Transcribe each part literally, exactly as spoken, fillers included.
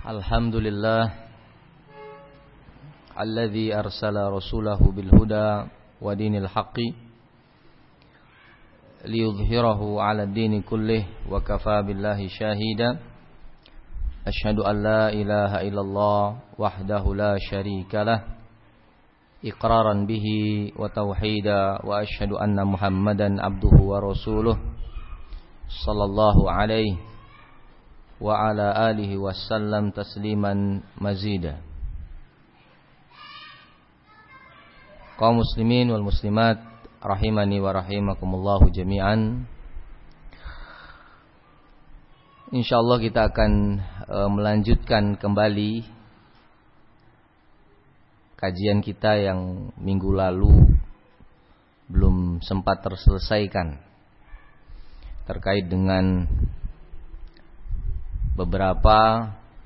Alhamdulillah alladzi arsala rasulahu bil huda wa dinil haqqi liyudhhirahu 'ala ad-dini kullih wa kafaa billahi shahida. Asyhadu an la ilaha illallah wahdahu la syarika lah iqraran bihi wa tauhida wa asyhadu anna Muhammadan abduhu wa rasuluh sallallahu alaihi wa ala alihi wasallam tasliman mazida. Kaum muslimin wal muslimat rahimani wa rahimakumullahu jami'an. Insyaallah kita akan e, melanjutkan kembali kajian kita yang minggu lalu belum sempat terselesaikan terkait dengan beberapa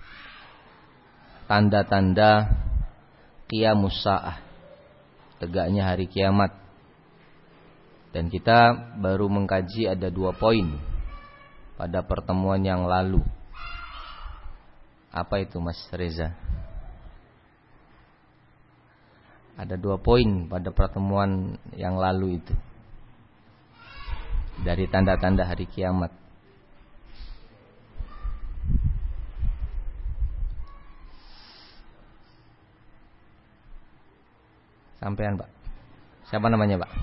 tanda-tanda qiyamus sa'ah, tegaknya hari kiamat. Dan kita baru mengkaji ada dua poin pada pertemuan yang lalu. Apa itu Mas Reza? Ada dua poin pada pertemuan yang lalu itu dari tanda-tanda hari kiamat. Sampean, Pak. Siapa namanya, Pak?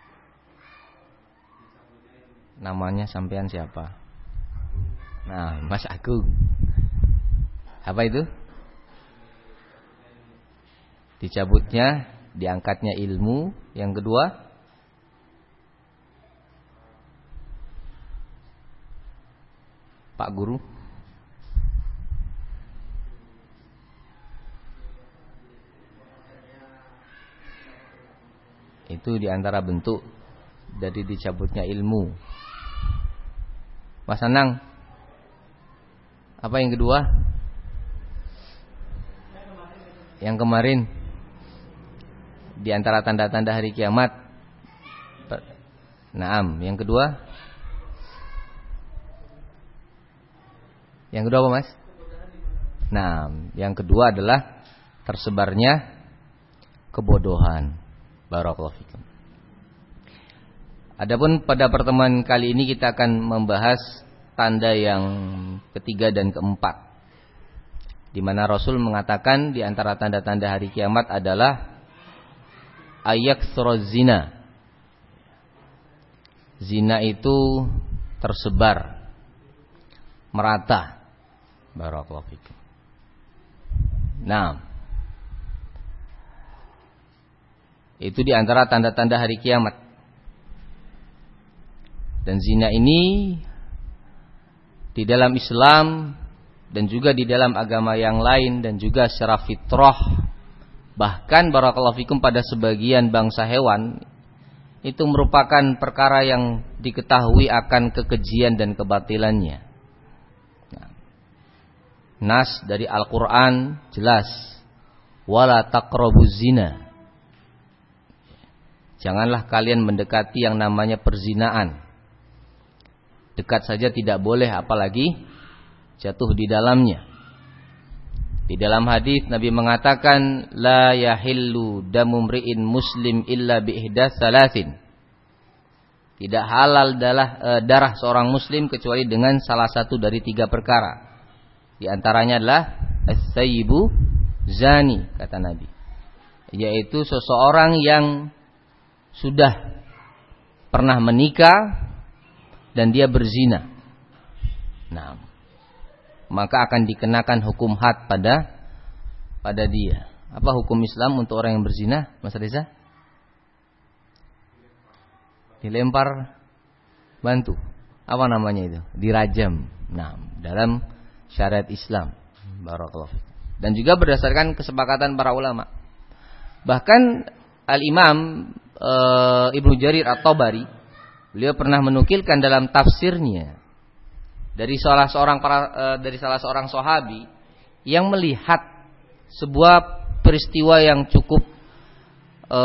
Namanya sampean siapa? Nah, Mas Agung. Apa itu? Dicabutnya, diangkatnya ilmu. Yang kedua, Pak Guru. Itu diantara bentuk dari dicabutnya ilmu. Mas Anang, apa yang kedua? Yang kemarin diantara tanda-tanda hari kiamat. Naam, yang kedua? Yang kedua apa, Mas? Nah, yang kedua adalah tersebarnya kebodohan. Barakallahu fikum. Adapun pada pertemuan kali ini kita akan membahas tanda yang ketiga dan keempat, di mana Rasul mengatakan di antara tanda-tanda hari kiamat adalah ayaktsura zina. Zina itu tersebar, merata. Barakallahu fikum. Nah, itu di antara tanda-tanda hari kiamat. Dan zina ini di dalam Islam dan juga di dalam agama yang lain dan juga secara fitrah, bahkan barakallahu fikum pada sebagian bangsa hewan, itu merupakan perkara yang diketahui akan kekejian dan kebatilannya. Nah, nas dari Al-Quran jelas, wala taqrabuz zina. Janganlah kalian mendekati yang namanya perzinaan. Dekat saja tidak boleh, apalagi jatuh di dalamnya. Di dalam hadis Nabi mengatakan, la yahillu damu mri'in muslim illa bi ihdas salasin. Tidak halal darah, e, darah seorang muslim kecuali dengan salah satu dari tiga perkara. Di antaranya adalah as-sayyibu zani, kata Nabi, yaitu seseorang yang sudah pernah menikah dan dia berzina. Nah, maka akan dikenakan hukum had pada pada dia. Apa hukum Islam untuk orang yang berzina, Mas Reza? Dilempar batu. Apa namanya itu? Dirajam. Nah, dalam syariat Islam. Barakallahu fiik. Dan juga berdasarkan kesepakatan para ulama. Bahkan Al-Imam e, Ibnu Jarir At-Tabari, beliau pernah menukilkan dalam tafsirnya dari salah seorang para, e, dari salah seorang sahabi yang melihat sebuah peristiwa yang cukup e,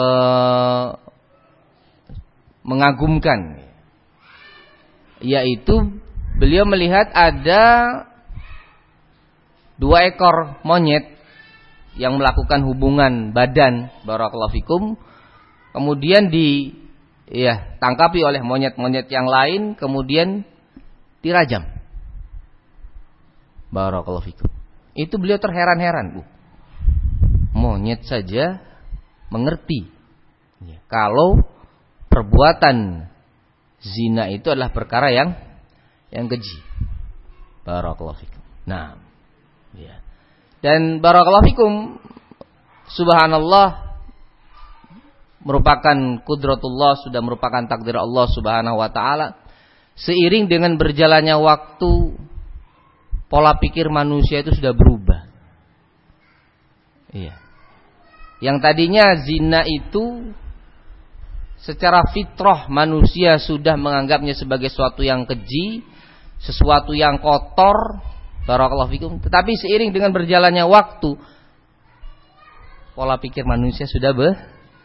mengagumkan, yaitu beliau melihat ada dua ekor monyet yang melakukan hubungan badan, barakallahu fikum, kemudian di ya tangkapi oleh monyet-monyet yang lain, kemudian dirajam. Barakallahu fikum. Itu beliau terheran-heran, Bu. Monyet saja mengerti ya, kalau perbuatan zina itu adalah perkara yang yang keji. Barakallahu fikum. Nah, ya. Dan barakallahu fikum, subhanallah, merupakan kudratullah, sudah merupakan takdir Allah Subhanahu wa taala. Seiring dengan berjalannya waktu, pola pikir manusia itu sudah berubah. Iya. Yang tadinya zina itu secara fitrah manusia sudah menganggapnya sebagai sesuatu yang keji, sesuatu yang kotor, barakallahu fikum. Tetapi seiring dengan berjalannya waktu, pola pikir manusia sudah berubah.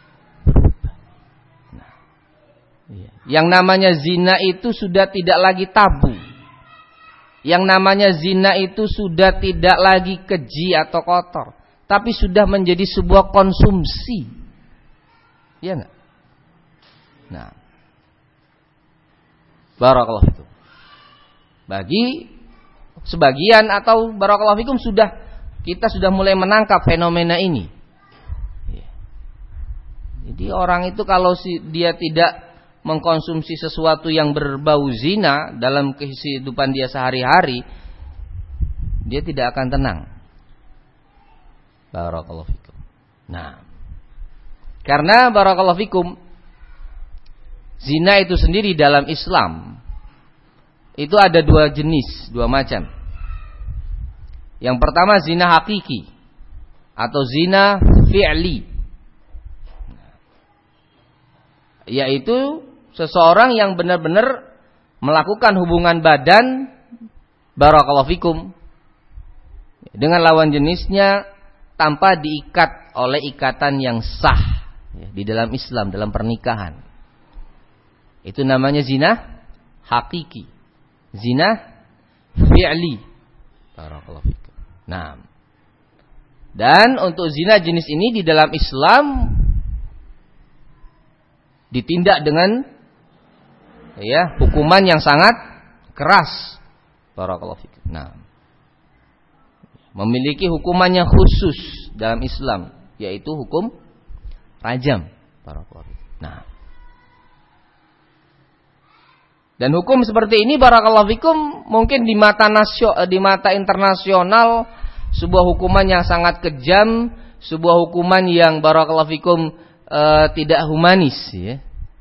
Nah, iya. Yang namanya zina itu sudah tidak lagi tabu. Yang namanya zina itu sudah tidak lagi keji atau kotor, tapi sudah menjadi sebuah konsumsi. Iya enggak? Nah, barakallahu fikum. Bagi sebagian atau barakallahu fikum sudah kita sudah mulai menangkap fenomena ini. Jadi orang itu kalau dia tidak mengkonsumsi sesuatu yang berbau zina dalam kehidupan dia sehari-hari, dia tidak akan tenang. Barakallahu fikum. Nah, karena barakallahu fikum, zina itu sendiri dalam Islam itu ada dua jenis, dua macam. Yang pertama zina hakiki atau zina fi'li, yaitu seseorang yang benar-benar melakukan hubungan badan, barakallahu fikum, dengan lawan jenisnya tanpa diikat oleh ikatan yang sah di dalam Islam, dalam pernikahan. Itu namanya zina hakiki, zina fi'li, barakallahu fikum. Nah, dan untuk zina jenis ini di dalam Islam ditindak dengan ya hukuman yang sangat keras, barakallahu fikum. Nah, memiliki hukumannya khusus dalam Islam, yaitu hukum rajam, barakallahu fikum. Nah, dan hukum seperti ini barakallahu fikum mungkin di mata nasio, di mata internasional sebuah hukuman yang sangat kejam, sebuah hukuman yang barakallahu fikum e, tidak humanis ya.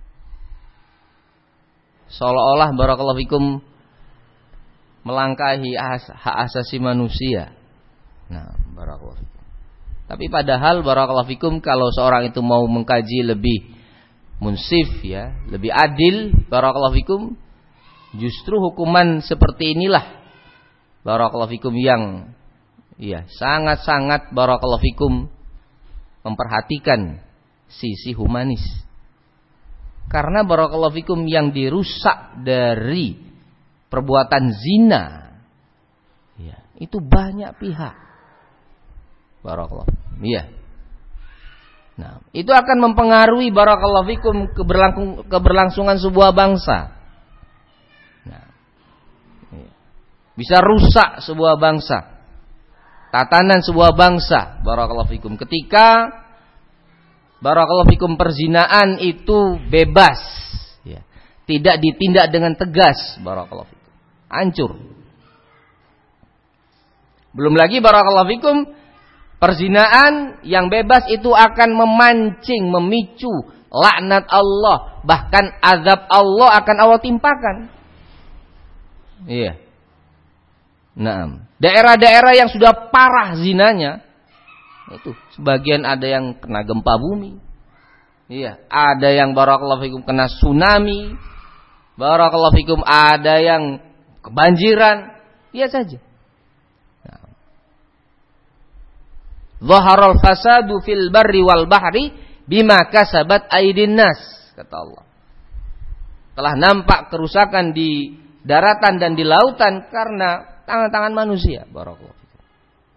Seolah-olah barakallahu fikum melangkahi hak asasi manusia. Nah, barakallahu fikum. Tapi padahal barakallahu fikum kalau seorang itu mau mengkaji lebih munsif ya, lebih adil, barakallahu fikum, justru hukuman seperti inilah barakallahu fikum yang ya sangat-sangat barakallahu fikum memperhatikan sisi humanis. Karena barakallahu fikum yang dirusak dari perbuatan zina ya, itu banyak pihak. Barakallahu fikum. Iya. Nah, itu akan mempengaruhi barakallahu fikum keberlangsung, keberlangsungan sebuah bangsa. Nah, iya. Bisa rusak sebuah bangsa, tatanan sebuah bangsa, barakallahu fikum. Ketika barakallahu fikum perzinaan itu bebas, ya, tidak ditindak dengan tegas, barakallahu fikum, hancur. Belum lagi barakallahu fikum, perzinaan yang bebas itu akan memancing, memicu laknat Allah, bahkan azab Allah akan Allah timpakan. Iya. Nah, daerah-daerah yang sudah parah zinanya, itu sebagian ada yang kena gempa bumi. Iya, ada yang barakallahu fikum kena tsunami. Barakallahu fikum ada yang kebanjiran. Iya saja. Zaharal fasadu fil barri wal bahri bima kasabat aydin nas, kata Allah. Telah nampak kerusakan di daratan dan di lautan karena tangan-tangan manusia. Barakallahu fikum.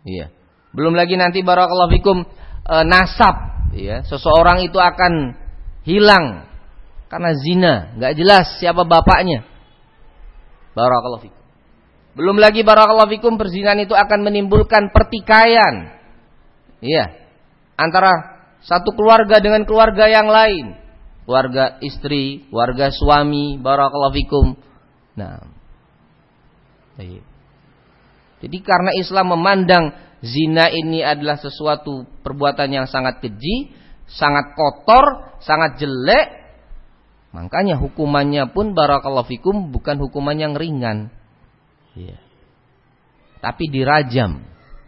Iya. Belum lagi nanti barakallahu fikum e, nasab, ya. Seseorang itu akan hilang karena zina, enggak jelas siapa bapaknya. Barakallahu fikum. Belum lagi barakallahu fikum perzinahan itu akan menimbulkan pertikaian. Iya. Antara satu keluarga dengan keluarga yang lain. Keluarga istri, keluarga suami, barakallahu fikum. Nah. Baik. Jadi karena Islam memandang zina ini adalah sesuatu perbuatan yang sangat keji, sangat kotor, sangat jelek, makanya hukumannya pun barakallahu fikum bukan hukuman yang ringan. Ya. Tapi dirajam.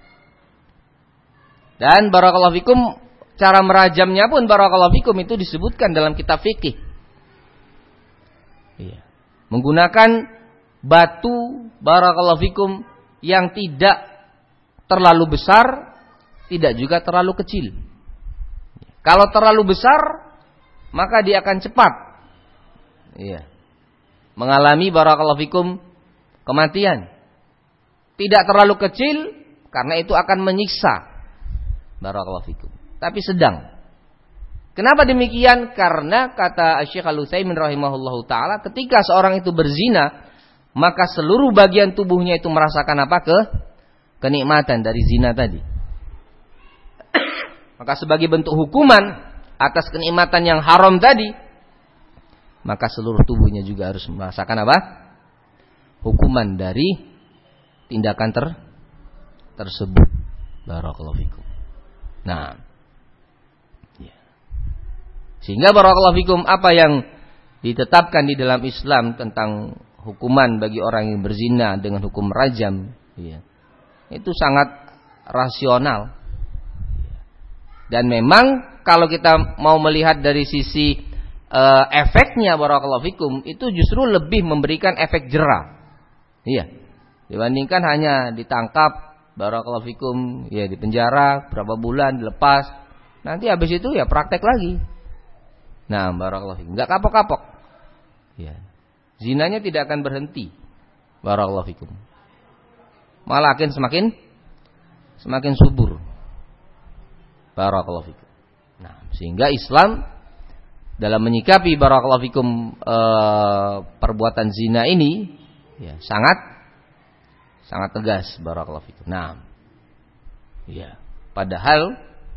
Dan barakallahu fikum cara merajamnya pun barakallahu fikum itu disebutkan dalam kitab fikih. Ya. Menggunakan batu barakallahu fikum yang tidak terlalu besar, tidak juga terlalu kecil. Kalau terlalu besar, maka dia akan cepat, iya, mengalami barakallahu fikum kematian. Tidak terlalu kecil, karena itu akan menyiksa, barakallahu fikum. Tapi sedang. Kenapa demikian? Karena kata Syekh Al-Utsaimin rahimahullahu taala, ketika seorang itu berzina, maka seluruh bagian tubuhnya itu merasakan apa? Ke kenikmatan dari zina tadi. Maka sebagai bentuk hukuman atas kenikmatan yang haram tadi, maka seluruh tubuhnya juga harus merasakan apa? Hukuman dari tindakan ter tersebut. Barakallahu fikum. Nah, ya. Sehingga barakallahu fikum apa yang ditetapkan di dalam Islam tentang hukuman bagi orang yang berzina dengan hukum rajam, ya, itu sangat rasional. Dan memang kalau kita mau melihat dari sisi uh, efeknya barakallahu fikum, itu justru lebih memberikan efek jera. Iya. Dibandingkan hanya ditangkap barakallahu fikum, ya di penjara berapa bulan, dilepas. Nanti habis itu ya praktek lagi. Nah, barakallahu fikum, enggak kapok-kapok. Ya. Zinanya tidak akan berhenti. Barakallahu fikum. Malah akan semakin semakin subur. Barakallahu fikum. Nah, sehingga Islam dalam menyikapi barakallahu fikum e, perbuatan zina ini ya sangat sangat tegas barakallahu fikum. Nah, ya, padahal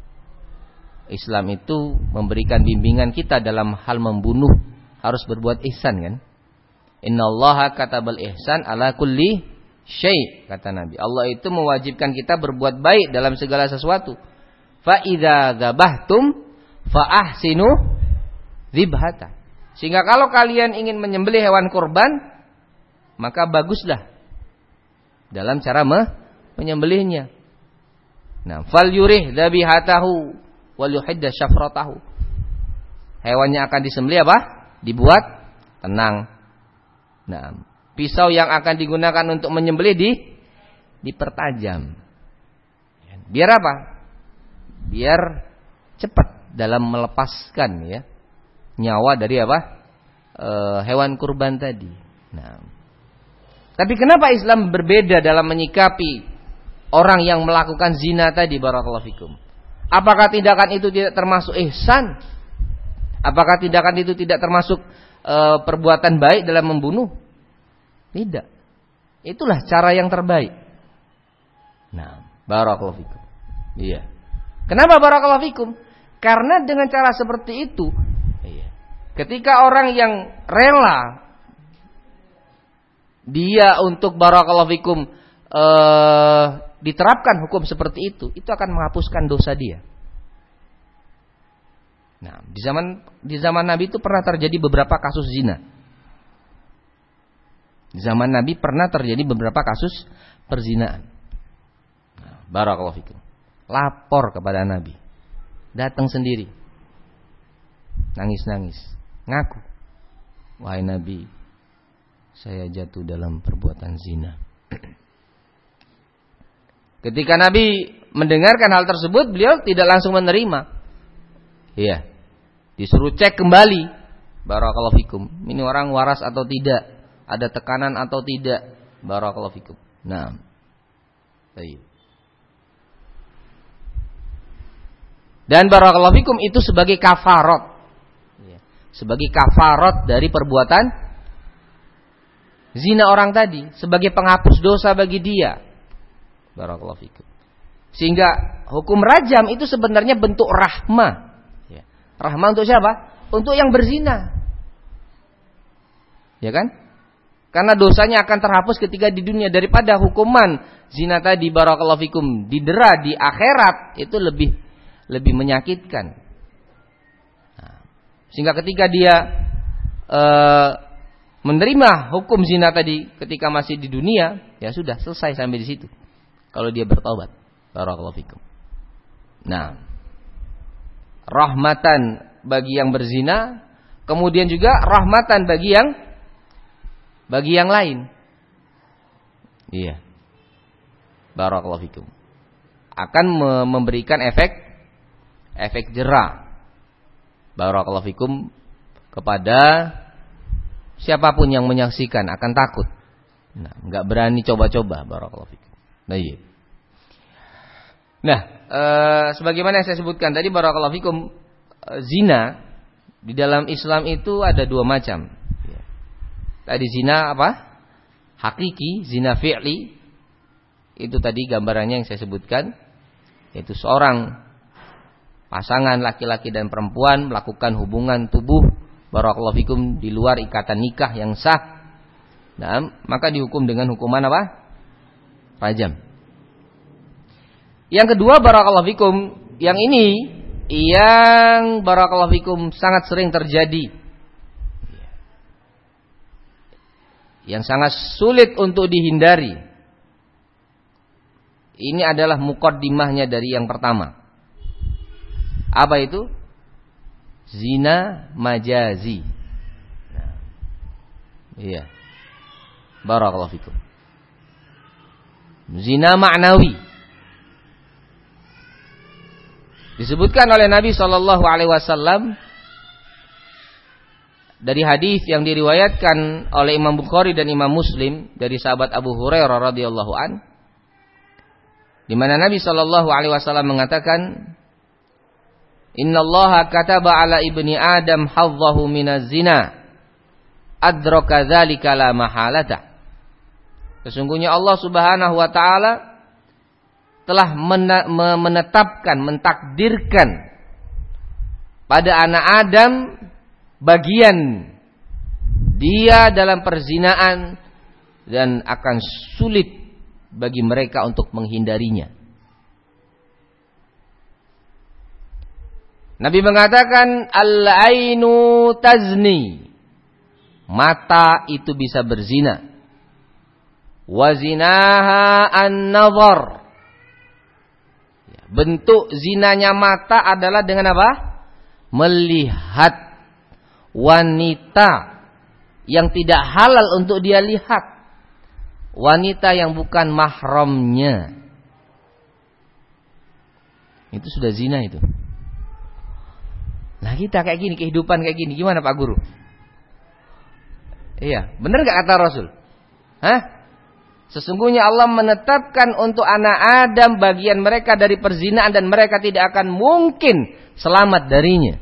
Islam itu memberikan bimbingan kita dalam hal membunuh harus berbuat ihsan kan? Innallaha katabal ihsan ala kulli syai', kata Nabi. Allah itu mewajibkan kita berbuat baik dalam segala sesuatu. Fa idza dzabahtum fa ahsinu dzibhata. Sehingga kalau kalian ingin menyembelih hewan kurban, maka baguslah dalam cara menyembelihnya. Nah, fal yurih dzabihatahu wal yuhidda syafratahu. Hewannya akan disembelih apa? Dibuat tenang. Nah, pisau yang akan digunakan untuk menyembelih di dipertajam. Biar apa? Biar cepat dalam melepaskan ya nyawa dari apa? E, hewan kurban tadi. Nah, tapi kenapa Islam berbeda dalam menyikapi orang yang melakukan zina tadi barakallahu fikum? Apakah tindakan itu tidak termasuk ihsan? Apakah tindakan itu tidak termasuk e, perbuatan baik dalam membunuh? Tidak. Itulah cara yang terbaik. Nah, barakallahu fikum. Iya. Kenapa barakallahu fikum? Karena dengan cara seperti itu, iya, ketika orang yang rela dia untuk barakallahu fikum e, diterapkan hukum seperti itu, itu akan menghapuskan dosa dia. Nah, di zaman di zaman Nabi itu pernah terjadi beberapa kasus zina. Di zaman Nabi pernah terjadi beberapa kasus perzinaan. Nah, barakallahu fikum. Lapor kepada Nabi. Datang sendiri. Nangis-nangis, ngaku. Wahai Nabi, saya jatuh dalam perbuatan zina. Ketika Nabi mendengarkan hal tersebut, beliau tidak langsung menerima. Iya. Disuruh cek kembali. Barakallahu fikum. Ini orang waras atau tidak? Ada tekanan atau tidak? Barakallahu fikum. Nah. Baik. Dan barakallahu fikum itu sebagai kafarat. Sebagai kafarat dari perbuatan zina orang tadi, sebagai penghapus dosa bagi dia. Barakallahu fikum. Sehingga hukum rajam itu sebenarnya bentuk rahmah. Rahmah untuk siapa? Untuk yang berzina. Ya kan? Karena dosanya akan terhapus ketika di dunia, daripada hukuman zina tadi barakallahu fikum didera di akhirat, itu lebih lebih menyakitkan. Nah, sehingga ketika dia e, menerima hukum zina tadi ketika masih di dunia, ya sudah selesai sampai di situ. Kalau dia bertobat, barakallahu fikum. Nah, rahmatan bagi yang berzina, kemudian juga rahmatan bagi yang bagi yang lain. Iya. Barakallahu fikum. Akan memberikan efek efek jera. Barakallahu fikum kepada siapapun yang menyaksikan akan takut. Nah, enggak berani coba-coba. Barakallahu fikum. Nah, iya. Nah, e, sebagaimana yang saya sebutkan tadi, barakallahu fikum, e, zina di dalam Islam itu ada dua macam. Tadi zina apa? Hakiki, zina fi'li. Itu tadi gambarannya yang saya sebutkan. Yaitu seorang pasangan laki-laki dan perempuan melakukan hubungan tubuh barakallahu fikum di luar ikatan nikah yang sah. Nah, maka dihukum dengan hukuman apa? Rajam. Yang kedua barakallahu fikum, yang ini yang barakallahu fikum sangat sering terjadi, yang sangat sulit untuk dihindari. Ini adalah muqaddimahnya dari yang pertama. Apa itu? Zina majazi. Nah, iya. Barakallahu fikum. Zina ma'nawi. Disebutkan oleh Nabi sallallahu alaihi wasallam dari hadis yang diriwayatkan oleh Imam Bukhari dan Imam Muslim dari sahabat Abu Hurairah radhiyallahu an, di mana Nabi sallallahu alaihi wasallam mengatakan, "Innallaha kataba ala ibni Adam hadzahu minaz zina, adraka dzalika la mahalata." Sesungguhnya Allah Subhanahu wa taala telah menetapkan, mentakdirkan pada anak Adam bagian dia dalam perzinaan, dan akan sulit bagi mereka untuk menghindarinya. Nabi mengatakan, al-ainu tazni, mata itu bisa berzina. Wa zinaha an-nazar, bentuk zinanya mata adalah dengan apa? Melihat wanita yang tidak halal untuk dia lihat, wanita yang bukan mahramnya, itu sudah zina itu. Nah, kita kayak gini, kehidupan kayak gini, gimana Pak Guru? Iya, benar gak kata Rasul? Hah? Sesungguhnya Allah menetapkan untuk anak Adam bagian mereka dari perzinaan, dan mereka tidak akan mungkin selamat darinya.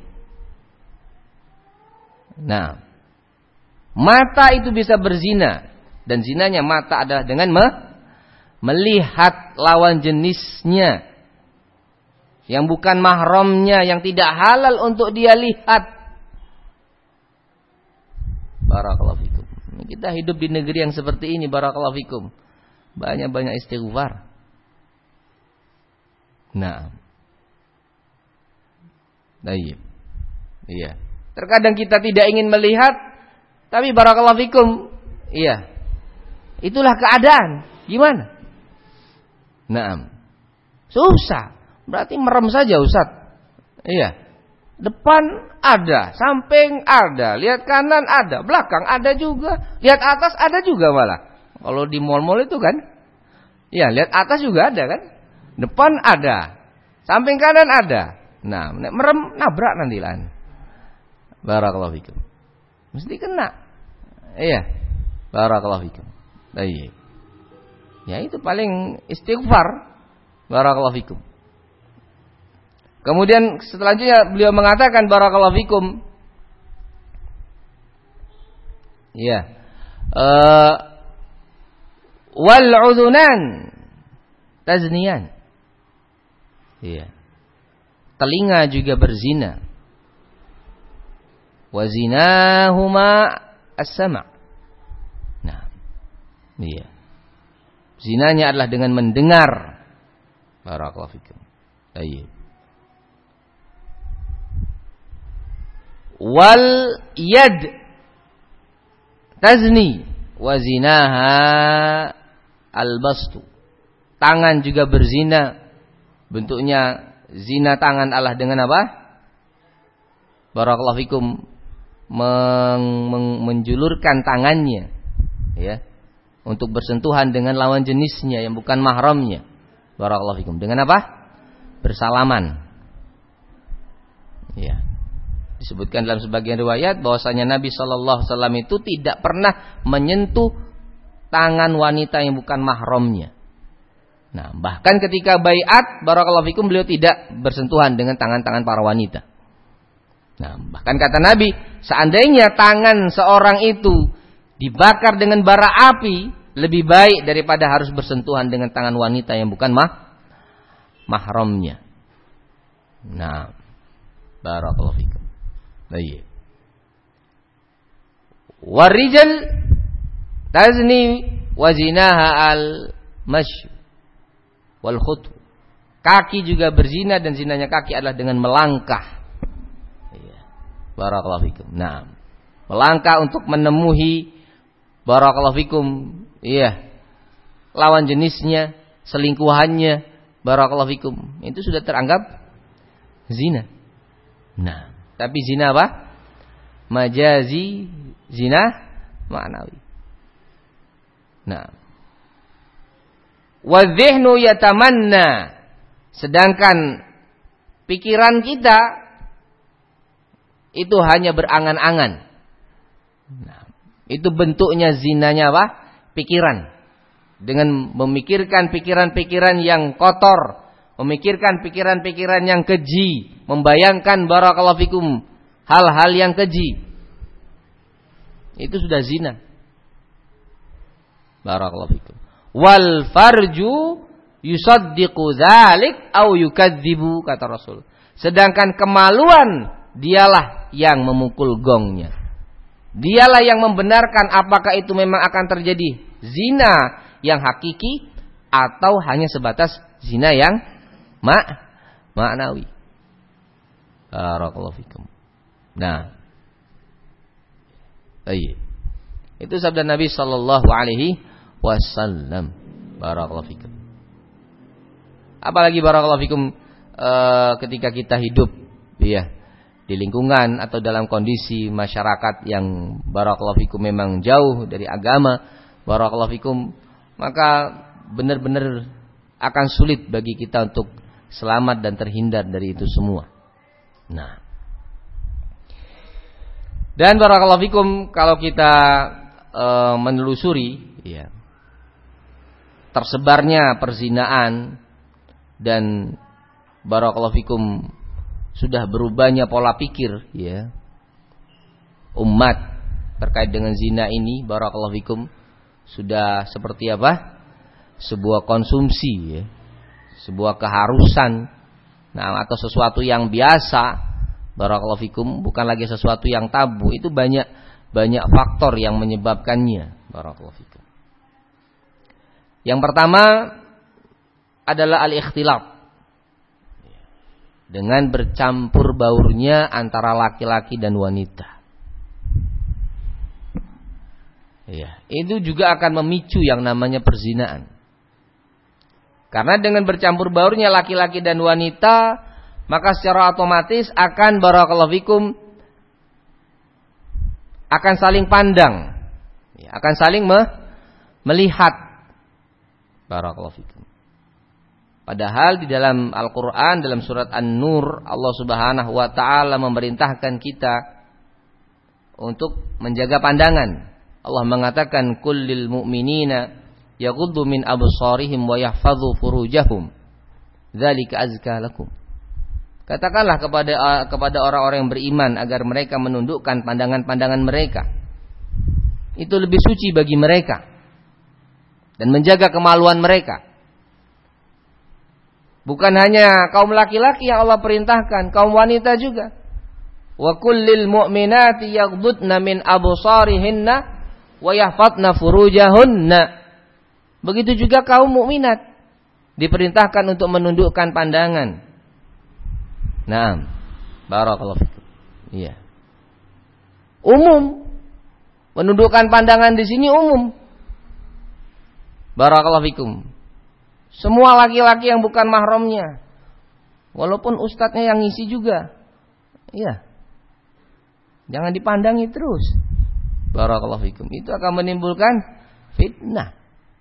Nah, mata itu bisa berzina, dan zinanya mata adalah dengan me melihat lawan jenisnya yang bukan mahramnya, yang tidak halal untuk dia lihat. Barakallahu fikum. Kita hidup di negeri yang seperti ini, barakallahu fikum. Banyak-banyak istighfar. Nah. Baik. Iya. Terkadang kita tidak ingin melihat, tapi barakallahu fikum, iya, itulah keadaan. Gimana? Naam. Susah. Berarti merem saja Ustaz. Iya. Depan ada, samping ada, lihat kanan ada, belakang ada juga, lihat atas ada juga malah. Kalau di mal-mal itu kan, ya lihat atas juga ada kan, depan ada, samping kanan ada. Nah, merem nabrak nanti lah. Barakallahu fikum. Mesti kena. Iya. Barakallahu fikum. Baik. Ya itu paling istighfar. Barakallahu fikum. Kemudian selanjutnya beliau mengatakan barakallahu fikum. Ya. Uh, wal udhunan tazniyan. Iya. Telinga juga berzina. Wa zinahuma as-sama'. Nah. Iya. Zinanya adalah dengan mendengar. Barakallahu fikum. Iya. Wal yad tazni wa zinaha al-bastu. Tangan juga berzina. Bentuknya zina tangan Allah dengan apa? Barakallahu fikum, meng, meng, menjulurkan tangannya, ya, untuk bersentuhan dengan lawan jenisnya yang bukan mahramnya. Barakallahu fikum. Dengan apa? Bersalaman. Ya. Disebutkan dalam sebagian riwayat bahwasanya Nabi Shallallahu Alaihi Wasallam itu tidak pernah menyentuh tangan wanita yang bukan mahramnya. Nah, bahkan ketika baiat, barakallahu fikum, beliau tidak bersentuhan dengan tangan-tangan para wanita. Nah, bahkan kata Nabi, seandainya tangan seorang itu dibakar dengan bara api, lebih baik daripada harus bersentuhan dengan tangan wanita yang bukan mah mahramnya. Nah, barakallahu fikum. Baik. Warijal tazni wazinaha al-mash wal khutw. Kaki juga berzina dan zinanya kaki adalah dengan melangkah. Iya. Barakallahu fikum. Nah, melangkah untuk menemui barakallahu fikum, iya, lawan jenisnya, selingkuhannya, barakallahu fikum. Itu sudah teranggap zina. Nah, tapi zina apa? Majazi, zina ma'nawi. Nah, wa dhihnu yatamanna, sedangkan pikiran kita itu hanya berangan-angan. Nah, itu bentuknya zinanya apa? Pikiran. Dengan memikirkan pikiran-pikiran yang kotor, memikirkan pikiran-pikiran yang keji, membayangkan barakallahu fikum hal-hal yang keji. Itu sudah zina. Barakallahu fikum. Wal farju yusaddiqu dzalik au yukadzibu, kata Rasul. Sedangkan kemaluan dialah yang memukul gongnya. Dialah yang membenarkan apakah itu memang akan terjadi zina yang hakiki atau hanya sebatas zina yang ma' ma'nawi. Barakallahu fikum. Nah, iya. Itu sabda Nabi sallallahu alaihi wasallam. Barakallahu fikum. Apalagi barakallahu fikum e, ketika kita hidup, iya, di lingkungan atau dalam kondisi masyarakat yang barakallahu fikum memang jauh dari agama, barakallahu fikum, maka benar-benar akan sulit bagi kita untuk selamat dan terhindar dari itu semua. Nah, dan barakallahu fikum, kalau kita e, menelusuri, ya, tersebarnya perzinaan dan barakallahu fikum sudah berubahnya pola pikir, ya, umat terkait dengan zina ini, barakallahu fikum, sudah seperti apa? Sebuah konsumsi, ya, sebuah keharusan, nah, atau sesuatu yang biasa, barakallahu fikum, bukan lagi sesuatu yang tabu. Itu banyak banyak faktor yang menyebabkannya, barakallahu fikum. Yang pertama adalah al-ikhtilat, dengan bercampur baurnya antara laki-laki dan wanita. Ya, itu juga akan memicu yang namanya perzinaan. Karena dengan bercampur baurnya laki-laki dan wanita, maka secara otomatis akan barakallahu fikum akan saling pandang, ya, akan saling me, melihat. Barakallahu fikum. Padahal di dalam Al-Quran, dalam surat An-Nur, Allah subhanahu wa ta'ala memerintahkan kita untuk menjaga pandangan. Allah mengatakan, kullil mu'minina yaghuddu min absarihim wa yahfadhu furujahum dzalika azka lakum. Katakanlah kepada uh, kepada orang-orang yang beriman agar mereka menundukkan pandangan-pandangan mereka. Itu lebih suci bagi mereka dan menjaga kemaluan mereka. Bukan hanya kaum laki-laki yang Allah perintahkan, kaum wanita juga. Wa kullil mu'minati yaghdudna min absarihinna wa yahfadna furujahunna. Begitu juga kaum mukminat diperintahkan untuk menundukkan pandangan. Naam. Barakallahu fikum. Iya. Umum. Menundukkan pandangan di sini umum. Barakallahu fikum. Semua laki-laki yang bukan mahramnya. Walaupun ustadznya yang ngisi juga. Iya. Jangan dipandangi terus. Barakallahu fikum. Itu akan menimbulkan fitnah.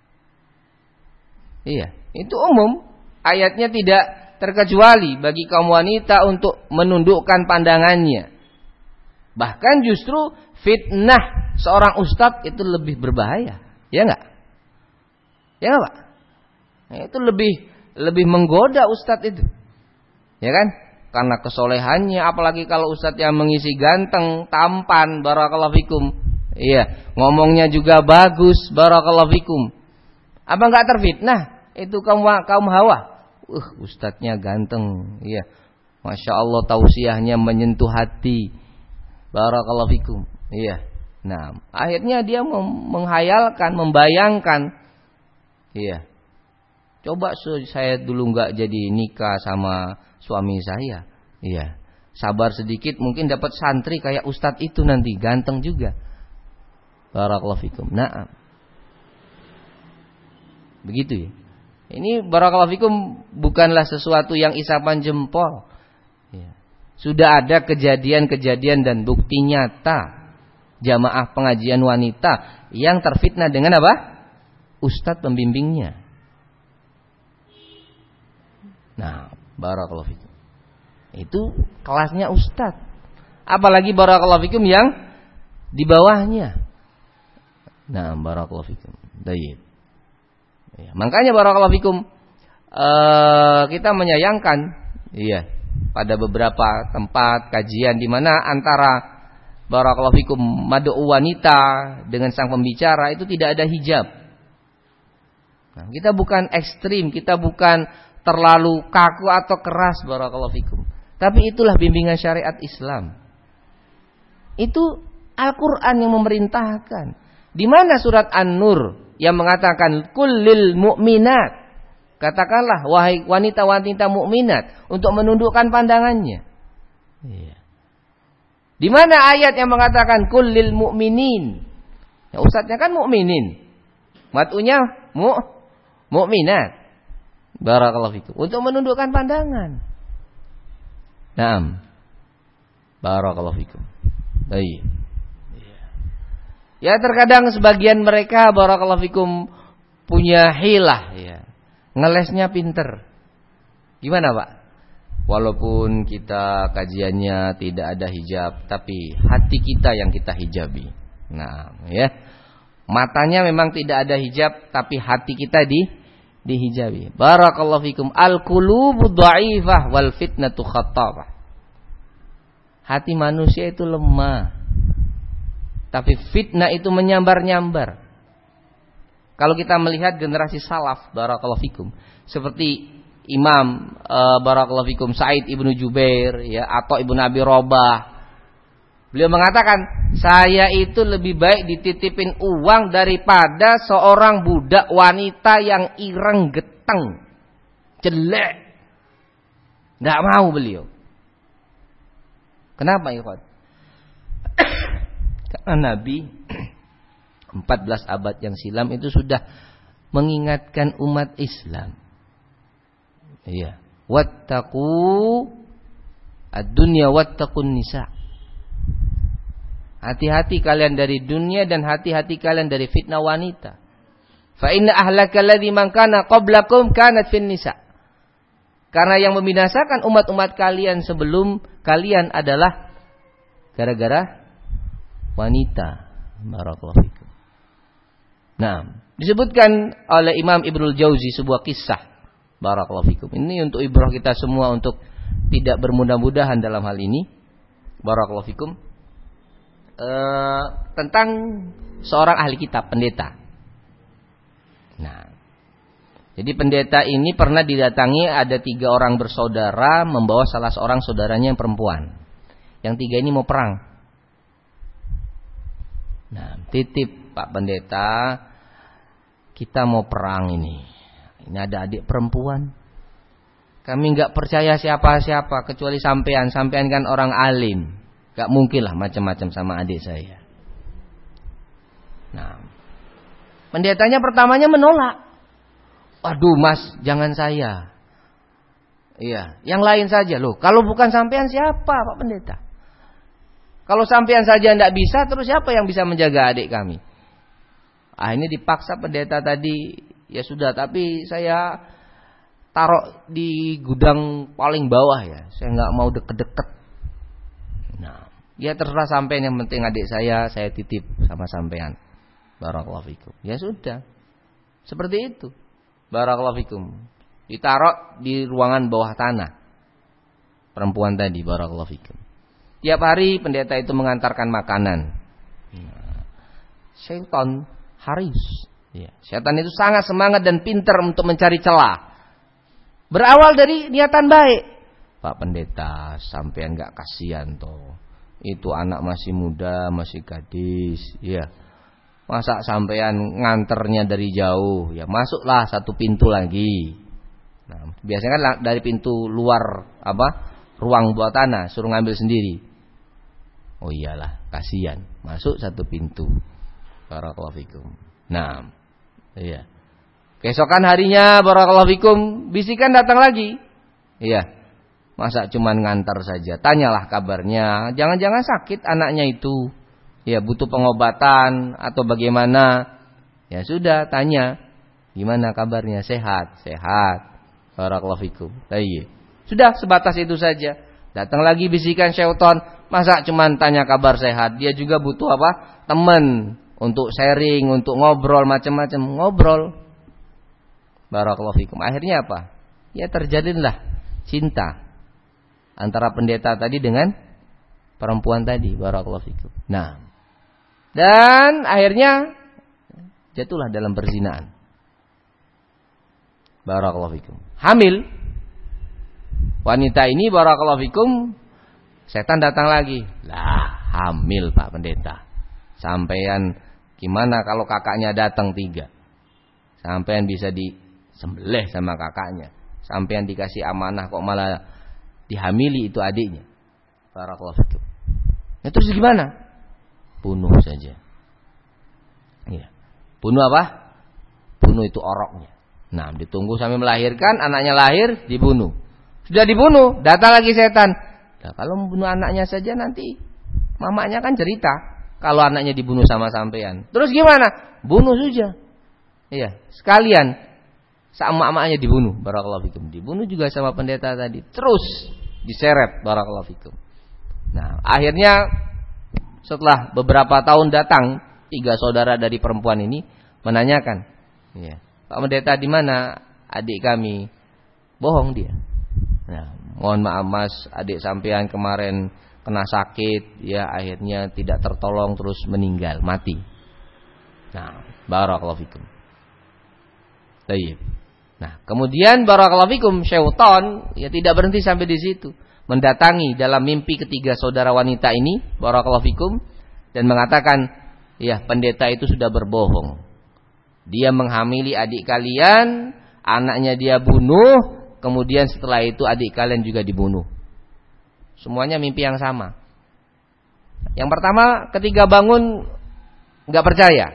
Iya. Itu umum. Ayatnya tidak terkecuali bagi kaum wanita untuk menundukkan pandangannya. Bahkan justru fitnah seorang ustadz itu lebih berbahaya. Ya enggak? Ya enggak, Pak? Nah, itu lebih lebih menggoda ustadz itu. Ya kan? Karena kesolehannya, apalagi kalau ustadz yang mengisi ganteng, tampan, barakallahu fikum. Iya, ngomongnya juga bagus, barakallahu fikum. Apa enggak terfitnah? Itu kaum kaum hawa. Uh, ustadznya ganteng, iya. Masya Allah tausiahnya menyentuh hati. Barakallahu fikum. Iya. Nah, akhirnya dia menghayalkan, membayangkan. Iya. Coba saya dulu nggak jadi nikah sama suami saya. Iya. Sabar sedikit, mungkin dapat santri kayak ustadz itu nanti, ganteng juga. Barakallahu fikum. Nah, begitu ya. Ini barakallahu fikum bukanlah sesuatu yang isapan jempol. Ya. Sudah ada kejadian-kejadian dan bukti nyata jamaah pengajian wanita yang terfitnah dengan apa? Ustadz pembimbingnya. Nah, barakallahu fikum. Itu kelasnya ustadz. Apalagi barakallahu fikum yang di bawahnya. Nah, barakallahu fikum. Baik. Ya, makanya barakallahu fikum uh, kita menyayangkan iya pada beberapa tempat kajian di mana antara barakallahu fikum mad'u wanita dengan sang pembicara itu tidak ada hijab. Nah, kita bukan ekstrim, kita bukan terlalu kaku atau keras barakallahu fikum. Tapi itulah bimbingan syariat Islam. Itu Al-Qur'an yang memerintahkan. Di mana surat An-Nur yang mengatakan kullil mu'minat, katakanlah wahai wanita-wanita mukminat untuk menundukkan pandangannya. Iya. Di mana ayat yang mengatakan kullil mu'minin? Ya, ustadznya kan mukminin. Matunya mu mukminat. Barakallahu fikum. Untuk menundukkan pandangan. Naam. Barakallahu fikum. Baik. Ya terkadang sebagian mereka barakallahu fikum punya hilah ya. Ngelesnya pinter. Gimana, Pak? Walaupun kita kajiannya tidak ada hijab, tapi hati kita yang kita hijabi. Nah, ya. Matanya memang tidak ada hijab, tapi hati kita di dihijabi. Barakallahu fikum. Al-qulubu dha'ifah wal fitnatu khattabah. Hati manusia itu lemah. Tapi fitnah itu menyambar-nyambar. Kalau kita melihat generasi salaf, barakallahu fikum, seperti Imam uh, barakallahu fikum Sa'id ibnu Jubair, ya, atau Ibnu Abi Robah. Beliau mengatakan, saya itu lebih baik dititipin uang daripada seorang budak wanita yang ireng geteng, jelek. Nggak mau beliau. Kenapa, ikhwan? Karena Nabi empat belas abad yang silam itu sudah mengingatkan umat Islam. Iya. Wattaqu ad-dunya wattaqun nisa. Hati-hati kalian dari dunia dan hati-hati kalian dari fitnah wanita. Fa inna ahlaka alladhi man kana qablakum kanat fin nisa. Karena yang membinasakan umat-umat kalian sebelum kalian adalah gara-gara wanita. Barakallahu fikum. Nah, disebutkan oleh Imam Ibnul Jauzi sebuah kisah. Barakallahu fikum. Ini untuk ibrah kita semua, untuk tidak bermudah-mudahan dalam hal ini. Barakallahu fikum. E, tentang seorang ahli kitab, pendeta. Nah, jadi pendeta ini pernah didatangi ada tiga orang bersaudara membawa salah seorang saudaranya yang perempuan. Yang tiga ini mau perang. Nah, titip Pak Pendeta, kita mau perang ini. Ini ada adik perempuan. Kami nggak percaya siapa-siapa kecuali sampean. Sampean kan orang alim. Gak mungkin lah macam-macam sama adik saya. Nah, pendetanya pertamanya menolak. Waduh mas, jangan saya. Iya, yang lain saja loh. Kalau bukan sampean siapa Pak Pendeta? Kalau sampean saja tidak bisa, terus siapa yang bisa menjaga adik kami? Akhirnya dipaksa pendeta tadi, ya sudah, tapi saya taruh di gudang paling bawah ya. Saya nggak mau deket-deket. Nah, ya terserah sampean, yang penting adik saya saya titip sama sampean. Barakallahu fikum. Ya sudah. Seperti itu. Barakallahu fikum. Ditaruh di ruangan bawah tanah. Perempuan tadi, barakallahu fikum. Tiap hari pendeta itu mengantarkan makanan. Nah, syaitan haris. Ya, syaitan itu sangat semangat dan pintar untuk mencari celah. Berawal dari niatan baik. Pak Pendeta, sampean gak kasihan toh. Itu anak masih muda, masih gadis. Ya, masa sampean nganternya dari jauh? Ya masuklah satu pintu lagi. Nah, biasanya kan dari pintu luar apa? Ruang bawah tanah, suruh ngambil sendiri. Oh iyalah, kasihan. Masuk satu pintu. Barakallahu fikum. Nah, iya. Keesokan harinya barakallahu fikum, bisikan datang lagi. Iya. Masa cuman ngantar saja? Tanyalah kabarnya. Jangan-jangan sakit anaknya itu. Ya, butuh pengobatan atau bagaimana? Ya sudah, tanya. Gimana kabarnya? Sehat, sehat. Barakallahu fikum. Baik. Sudah sebatas itu saja. Datang lagi bisikan syaitan, masa cuman tanya kabar sehat? Dia juga butuh apa? Teman untuk sharing, untuk ngobrol macam-macam, ngobrol. Barakallahu fikum. Akhirnya apa? Ya terjadilah cinta antara pendeta tadi dengan perempuan tadi. Barakallahu fikum. Nah, dan akhirnya jatuhlah dalam perzinaan. Barakallahu fikum. Hamil. Wanita ini barakallahu fikum, setan datang lagi. Lah, hamil Pak Pendeta. Sampean gimana kalau kakaknya datang tiga? Sampean bisa disembelih sama kakaknya. Sampean dikasih amanah kok malah dihamili itu adiknya. Barakallahu fikum. Ya terus gimana? Bunuh saja. Ya. Bunuh apa? Bunuh itu oroknya. Nah, ditunggu sampai melahirkan, anaknya lahir, dibunuh. Sudah dibunuh, datang lagi setan. Nah, kalau membunuh anaknya saja nanti mamanya kan cerita kalau anaknya dibunuh sama sampean. Terus gimana? Bunuh saja. Iya, sekalian sama mamanya dibunuh. Barakallahu fikum. Dibunuh juga sama pendeta tadi. Terus diseret. Barakallahu fikum. Nah, akhirnya setelah beberapa tahun datang tiga saudara dari perempuan ini menanyakan, ya, Pak Pendeta di mana adik kami? Bohong dia. Nah, mohon maaf mas, adik sampean kemarin kena sakit, ya akhirnya tidak tertolong terus meninggal, mati. Nah, barakallahu fikum. Baik. Nah, kemudian barakallahu fikum, syaitan ya tidak berhenti sampai di situ, mendatangi dalam mimpi ketiga saudara wanita ini, barakallahu fikum, dan mengatakan, ya pendeta itu sudah berbohong. Dia menghamili adik kalian, anaknya dia bunuh. Kemudian setelah itu adik kalian juga dibunuh. Semuanya mimpi yang sama. Yang pertama ketika bangun gak percaya.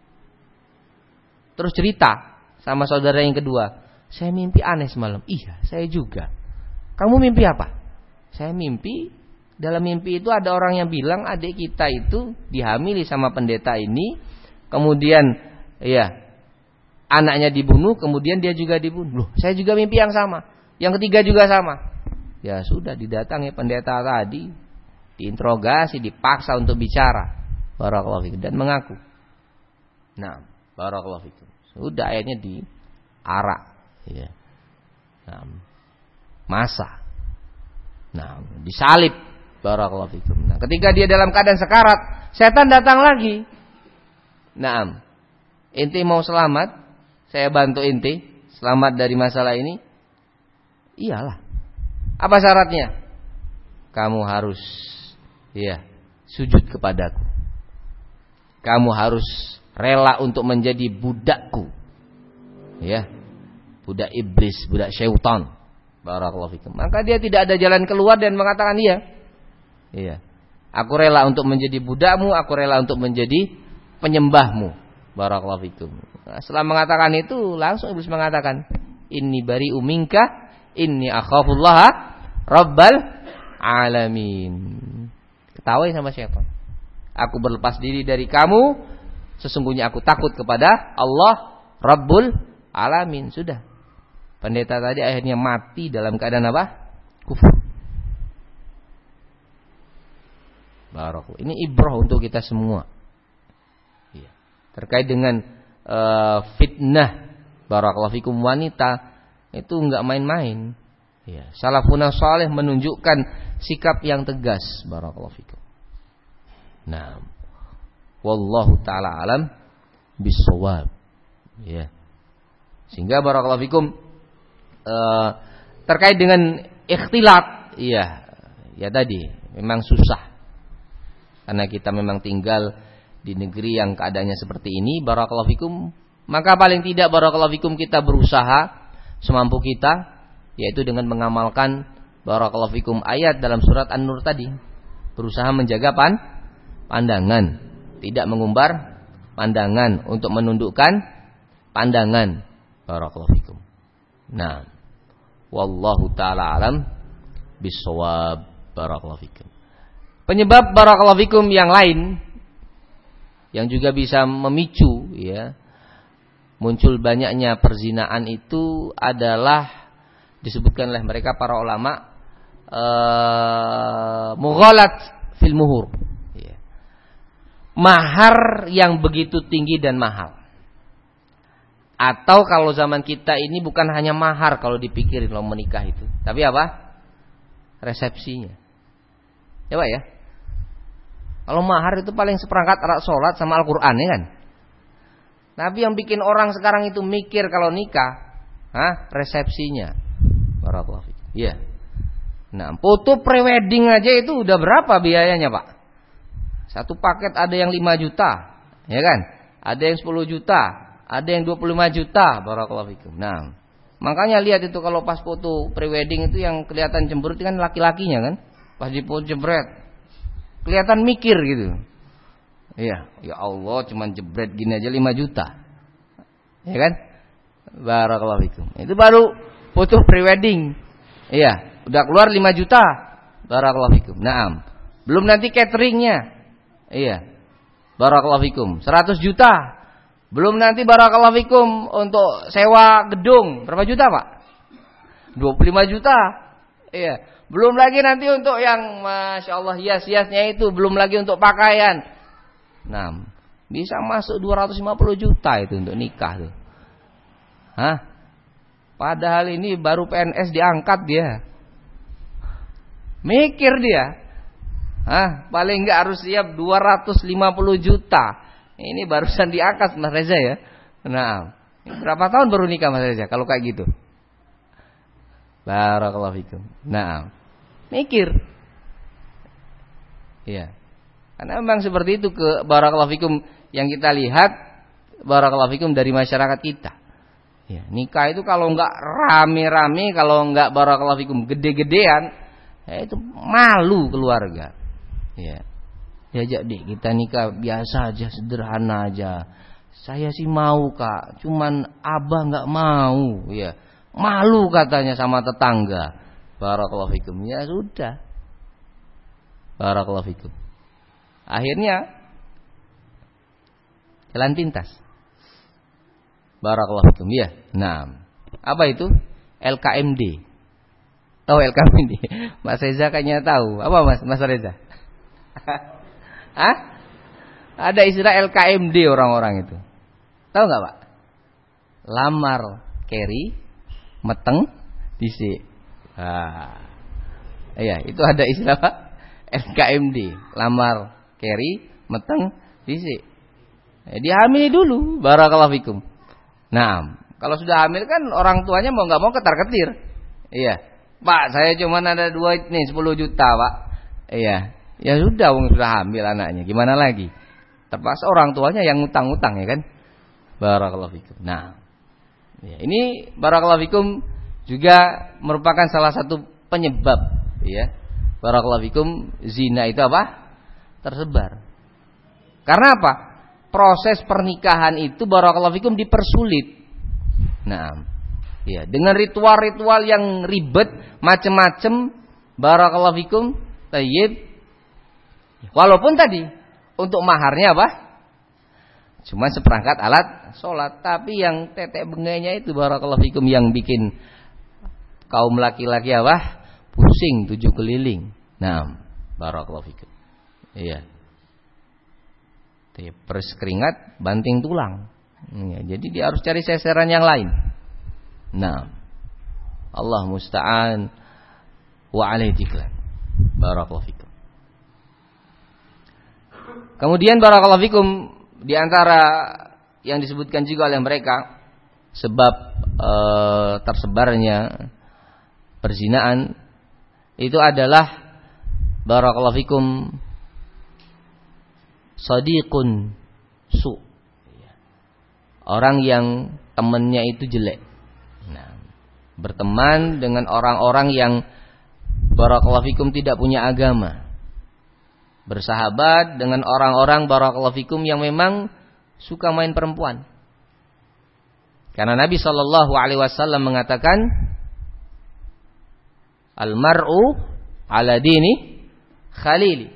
Terus cerita sama saudara yang kedua. Saya mimpi aneh semalam. Iya saya juga. Kamu mimpi apa? Saya mimpi. Dalam mimpi itu ada orang yang bilang adik kita itu dihamili sama pendeta ini. Kemudian ya anaknya dibunuh, kemudian dia juga dibunuh. Loh, saya juga mimpi yang sama. Yang ketiga juga sama. Ya sudah, didatangi pendeta tadi, diinterogasi, dipaksa untuk bicara. Barakallahu fikum, dan mengaku. Nah, barakallahu fikum. Sudah akhirnya diarak. Ya. Nah, masa. Nah, disalib. Barakallahu fikum. Nah, ketika dia dalam keadaan sekarat, setan datang lagi. Naam. Inti mau selamat, saya bantu inti selamat dari masalah ini. Iyalah. Apa syaratnya? Kamu harus ya, sujud kepadaku. Kamu harus rela untuk menjadi budakku. Ya. Budak iblis, budak syaitan. Barakallahu fikum. Maka dia tidak ada jalan keluar dan mengatakan iya. Iya. Aku rela untuk menjadi budakmu, aku rela untuk menjadi penyembahmu. Barakallahu fikum. Nah, setelah mengatakan itu, langsung iblis mengatakan, "Inni bari'u minka, inni akhafullaha rabbal alamin." Ketawain sama syaitan. Aku berlepas diri dari kamu, sesungguhnya aku takut kepada Allah Rabbul Alamin. Sudah. Pendeta tadi akhirnya mati dalam keadaan apa? Kufur. Barakallahu. Ini ibrah untuk kita semua. Iya. Terkait dengan uh, fitnah barakallahu fikum wanita itu enggak main-main. Iya. Salafun saleh menunjukkan sikap yang tegas barakallahu fikum. Nah, wallahu taala alam bisawab. Ya. Sehingga barakallahu fikum uh, terkait dengan ikhtilat, iya, ya tadi memang susah. Karena kita memang tinggal di negeri yang keadaannya seperti ini, barakallahu fikum, maka paling tidak barakallahu fikum kita berusaha semampu kita, yaitu dengan mengamalkan barakallahu fikum ayat dalam surat An-Nur tadi. Berusaha menjaga pan, pandangan, tidak mengumbar pandangan, untuk menundukkan pandangan. Barakallahu fikum. Nah, wallahu taala alam bisawab. Barakallahu fikum. Penyebab barakallahu fikum yang lain yang juga bisa memicu ya muncul banyaknya perzinaan itu adalah disebutkan oleh mereka para ulama uh, mughalat fil muhur. Ya. Mahar yang begitu tinggi dan mahal. Atau kalau zaman kita ini bukan hanya mahar kalau dipikirin lo menikah itu, tapi apa? Resepsinya. Ya Pak ya. Kalau mahar itu paling seperangkat alat sholat sama Al-Quran ya kan. Tapi yang bikin orang sekarang itu mikir kalau nikah, hah? Resepsinya. Barakallahu fiik. Iya. Nah, foto prewedding aja itu udah berapa biayanya Pak? Satu paket ada yang lima juta, ya kan? Ada yang sepuluh juta, ada yang dua puluh lima juta. Barakallahu fiik. Nah, makanya lihat itu kalau pas foto prewedding itu yang kelihatan cemberut kan laki-lakinya kan? Pas di foto jebret. Kelihatan mikir gitu. Iya, ya Allah cuman jebret gini aja lima juta. Ya kan? Barakallahu fikum. Itu baru foto prewedding. Iya, udah keluar lima juta. Barakallahu fikum. Naam. Belum nanti cateringnya. Iya. Barakallahu fikum. seratus juta. Belum nanti barakallahu fikum untuk sewa gedung. Berapa juta, Pak? dua puluh lima juta. Iya. Belum lagi nanti untuk yang Masya Allah hias-hiasnya itu. Belum lagi untuk pakaian. Nah, bisa masuk dua ratus lima puluh juta itu untuk nikah tuh. Hah? Padahal ini baru P N S diangkat dia. Mikir dia. Hah? Paling enggak harus siap dua ratus lima puluh juta. Ini barusan diangkat Mas Reza ya. Nah, berapa tahun baru nikah Mas Reza kalau kayak gitu? Barakallahu fikum. Nah, mikir. Iya. Karena memang seperti itu ke barakallahu fikum yang kita lihat barakallahu fikum dari masyarakat kita. Ya, nikah itu kalau enggak rame-rame, kalau enggak barakallahu fikum gede-gedean, ya itu malu keluarga. Ya. Diajak Dik, kita nikah biasa aja, sederhana aja. Saya sih mau Kak, cuman Abah enggak mau, ya. Malu katanya sama tetangga. Barakallahu fikum. Ya sudah. Barakallahu fikum. Akhirnya jalan pintas. Barakallahu fikum. Ya. Nah, apa itu? L K M D. Tahu L K M D? Mas Reza kayaknya tahu. Apa Mas Mas Reza? Hah? Ada istilah L K M D orang-orang itu. Tahu enggak, Pak? Lamar Kerry, meteng dhisik. Ah. Iya, itu ada istilah apa? L K M D, lamar keri, meteng fisik. Ya, dihamili dulu, barakallahu fikum. Nah, kalau sudah hamil kan orang tuanya mau nggak mau ketar-ketir. Iya, Pak, saya cuma ada duit nih sepuluh juta, Pak. Iya, ya sudah, wong sudah hamil anaknya, gimana lagi? Terpaksa orang tuanya yang ngutang-ngutang ya kan? Barakallahu fikum. Nah, ya, ini barakallahu fikum juga merupakan salah satu penyebab, ya. Barakallahu fikum, zina itu apa? Tersebar. Karena apa? Proses pernikahan itu barakallahu fikum dipersulit. Nah, ya, dengan ritual-ritual yang ribet, macam-macam, barakallahu fikum, tayyib. Walaupun tadi untuk maharnya apa? Cuma seperangkat alat sholat, tapi yang tetek bengainya itu barakallahu fikum yang bikin kaum laki-laki apa? Pusing tujuh keliling. Nah, barakallahu fikum. Iya. Peres keringat, banting tulang. Ya, jadi dia harus cari seseran yang lain. Nah, Allah musta'an wa alaihi tiklan. Barakallahu fikum. Kemudian barakallahu fikum, di antara yang disebutkan juga oleh mereka sebab e, tersebarnya perzinaan itu adalah barakallahu fikum sadiqun su, orang yang temannya itu jelek. Nah, berteman dengan orang-orang yang barakallahu fikum tidak punya agama. Bersahabat dengan orang-orang barakallahu fikum yang memang suka main perempuan. Karena Nabi sallallahu alaihi wasallam mengatakan, al-mar'u ala dini khalili.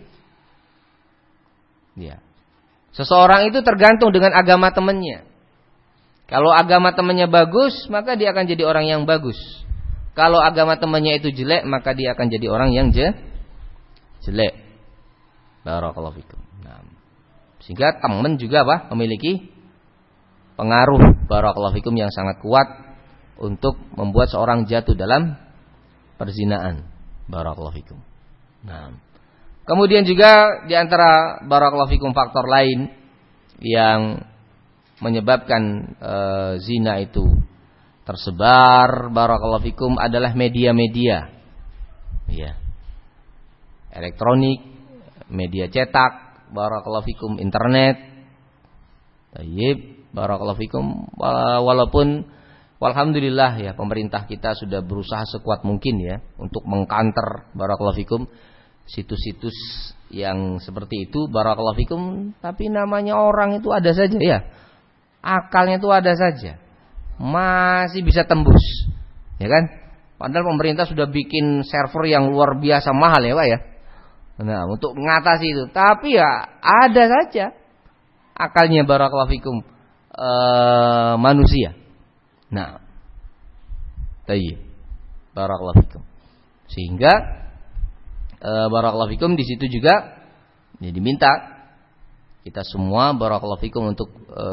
Ya. Seseorang itu tergantung dengan agama temannya. Kalau agama temannya bagus, maka dia akan jadi orang yang bagus. Kalau agama temannya itu jelek, maka dia akan jadi orang yang je, jelek. Barakallahu fikum. Nah, sehingga teman juga apa? Memiliki pengaruh barakallahu fikum yang sangat kuat untuk membuat seorang jatuh dalam perzinaan. Barakallahu fikum. Nah, kemudian juga di antara barakallahu fikum faktor lain yang menyebabkan e, zina itu tersebar barakallahu fikum adalah media-media. Ya. Elektronik, media cetak, barakallahu fikum, internet. Tayyib, barakallahu fikum. Walaupun walhamdulillah ya, pemerintah kita sudah berusaha sekuat mungkin ya untuk mengkanter barakallahu fikum situs-situs yang seperti itu, barakallahu fikum, tapi namanya orang itu ada saja ya. Akalnya itu ada saja. Masih bisa tembus. Ya kan? Padahal pemerintah sudah bikin server yang luar biasa mahal ya, Pak ya. Nah, untuk mengatasi itu, tapi ya ada saja akalnya barakallahu fikum e, manusia. Nah, tayyib, barakallahu fikum. Sehingga e, barakallahu fikum di situ juga ya, diminta kita semua barakallahu fikum untuk e,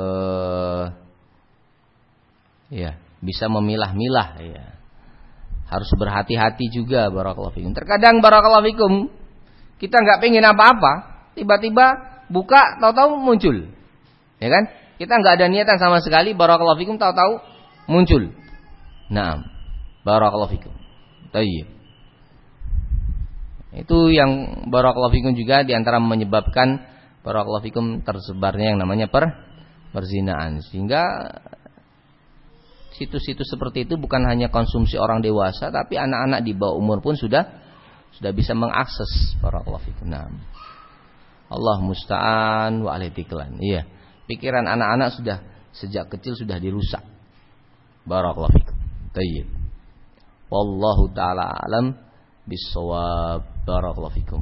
ya bisa memilah-milah ya. Harus berhati-hati juga barakallahu fikum. Terkadang barakallahu fikum kita nggak pengen apa-apa, tiba-tiba buka, tahu-tahu muncul, ya kan? Kita nggak ada niatan sama sekali, barakallahu fikum, tahu-tahu muncul. Nah, barakallahu fikum. Tayyib. Itu yang barakallahu fikum juga diantara menyebabkan barakallahu fikum tersebarnya yang namanya per perzinaan. Sehingga situs-situs seperti itu bukan hanya konsumsi orang dewasa, tapi anak-anak di bawah umur pun sudah sudah bisa mengakses barakallahu fikum. Nah, Allah musta'an wa alaihi tiklan. Iya, pikiran anak-anak sudah sejak kecil sudah dirusak. Barakallahu fikum. Tayyib. Wallahu taala alam bissawab. Barakallahu fikum.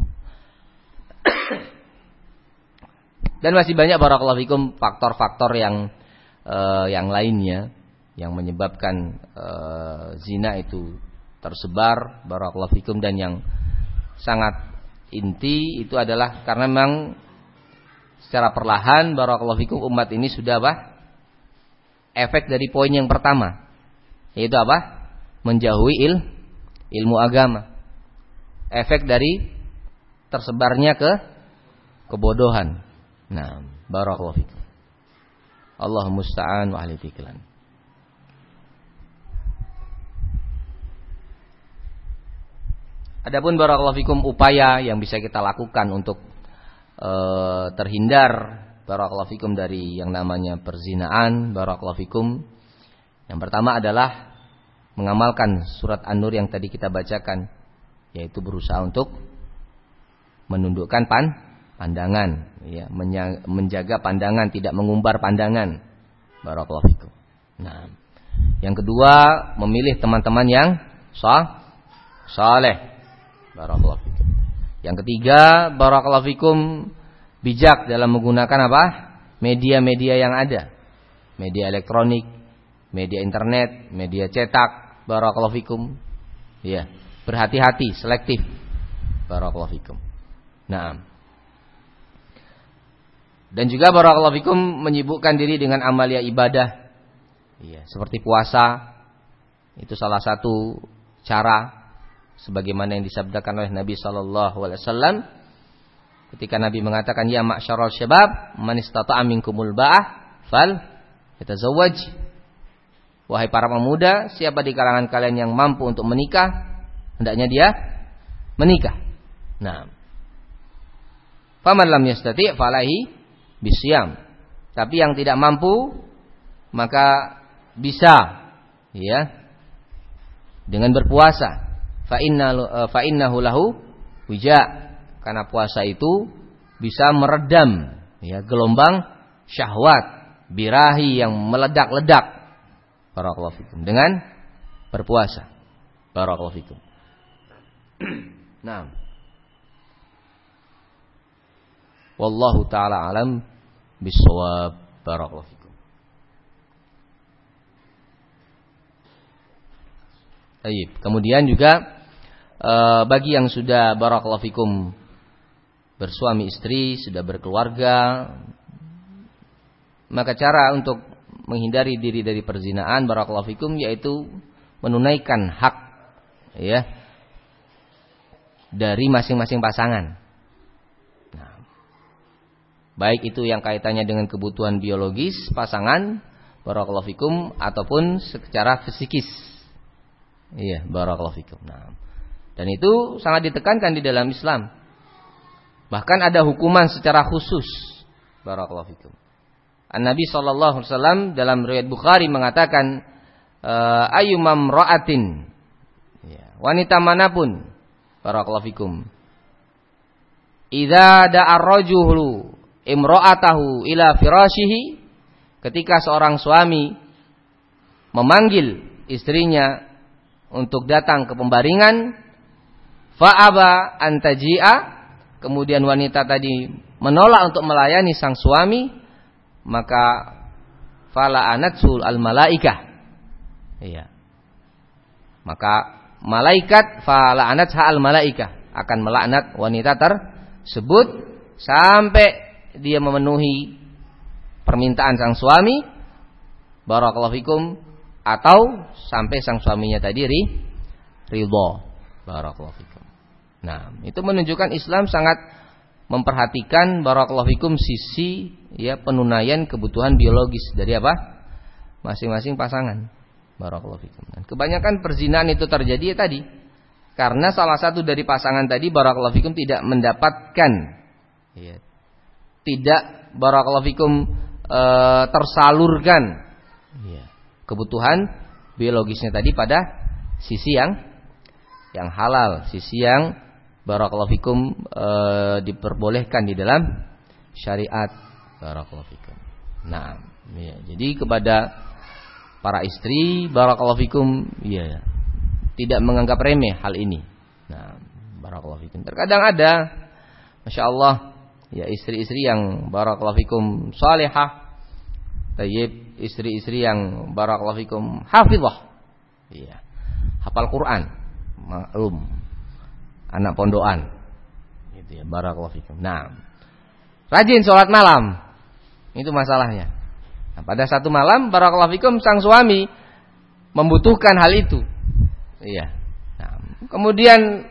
Dan masih banyak barakallahu fikum faktor-faktor yang uh, yang lainnya yang menyebabkan uh, zina itu tersebar barakallahu fikum, dan yang sangat inti itu adalah karena memang secara perlahan barakallahu fikum umat ini sudah apa? Efek dari poin yang pertama, yaitu apa? Menjauhi il, ilmu agama. efek dari tersebarnya ke kebodohan. Nah, barakallahu fikum. Allahu musta'an wa alaihi tiklan. Adapun barakallahu fikum upaya yang bisa kita lakukan untuk e, terhindar barakallahu fikum dari yang namanya perzinaan, barakallahu fikum. Yang pertama adalah mengamalkan surat An-Nur yang tadi kita bacakan, yaitu berusaha untuk menundukkan pan, pandangan, ya, menjaga pandangan, tidak mengumbar pandangan. Barakallahu fikum. Nah, yang kedua, memilih teman-teman yang sah, saleh. Barakallahu fikum. Yang ketiga, barakallahu fikum, bijak dalam menggunakan apa? Media-media yang ada. Media elektronik, media internet, media cetak. Barakallahu fikum. Ya, berhati-hati, selektif. Barakallahu fikum. Nah. Dan juga barakallahu fikum menyibukkan diri dengan amalia ibadah. Iya, seperti puasa. Itu salah satu cara sebagaimana yang disabdakan oleh Nabi sallallahu alaihi wasallam ketika Nabi mengatakan, ya ma'syaral syabab man istata'a minkumul ba'ah fal yatazawwaj. Wahai para pemuda, siapa di kalangan kalian yang mampu untuk menikah, hendaknya dia menikah. Nah, faman lam yastati' falahi bisyam. Tapi yang tidak mampu maka bisa, ya, dengan berpuasa. Fa inna fa innahu lahu wija. Karena puasa itu bisa meredam, ya, gelombang syahwat, birahi yang meledak-ledak. Barakallahu fikum. Dengan berpuasa. Barakallahu fikum. Nah. Wallahu ta'ala alam bisawab. Barakallahu fikum. Baik. Kemudian juga e, bagi yang sudah barakallahu fikum bersuami istri, sudah berkeluarga, maka cara untuk menghindari diri dari perzinaan, barakallahu fikum, yaitu menunaikan hak, ya, dari masing-masing pasangan. Nah, baik itu yang kaitannya dengan kebutuhan biologis pasangan, barakallahu fikum, ataupun secara fisikis. Iya, barakallahu fikum. Nah, dan itu sangat ditekankan di dalam Islam. Bahkan ada hukuman secara khusus. Barakallahu fikum. An-Nabi sallallahu alaihi wasallam dalam riwayat Bukhari mengatakan, ayyumam ra'atin, ya, wanita manapun, barakallahu fikum, idza da'a ar-rajulu imra'atahu ila firashihi, ketika seorang suami memanggil istrinya untuk datang ke pembaringan, fa'aba antaji'a, kemudian wanita tadi menolak untuk melayani sang suami, maka fala anatsul al malaikah, iya, maka malaikat fala anatha al malaikah akan melaknat wanita tersebut sampai dia memenuhi permintaan sang suami, barakallahu fikum, atau sampai sang suaminya tadi ri, ridha, barakallahu fikum. Nah, itu menunjukkan Islam sangat memperhatikan barakallahu fikum sisi, ya, penunaian kebutuhan biologis dari apa? Masing-masing pasangan. Barakallahu fikum. Dan kebanyakan perzinahan itu terjadi ya tadi karena salah satu dari pasangan tadi barakallahu fikum tidak mendapatkan, ya, tidak barakallahu fikum e, tersalurkan, ya, kebutuhan biologisnya tadi pada sisi yang yang halal, sisi yang barakallahu fikum e, diperbolehkan di dalam syariat. Barakallahu fikum. Nah, ya, jadi kepada para istri, barakallahu fikum, ya, tidak menganggap remeh hal ini. Nah, barakallahu fikum. Terkadang ada, masya Allah, ya, istri-istri yang barakallahu fikum salihah, tayyib, istri-istri yang barakallahu fikum hafizah, ya, hafal Quran, maklum, anak pondokan, gitu ya, barakallahu fikum. Nah, rajin sholat malam, itu masalahnya. Nah, pada satu malam, barakallahu fikum, sang suami membutuhkan hal itu, iya. Nah, kemudian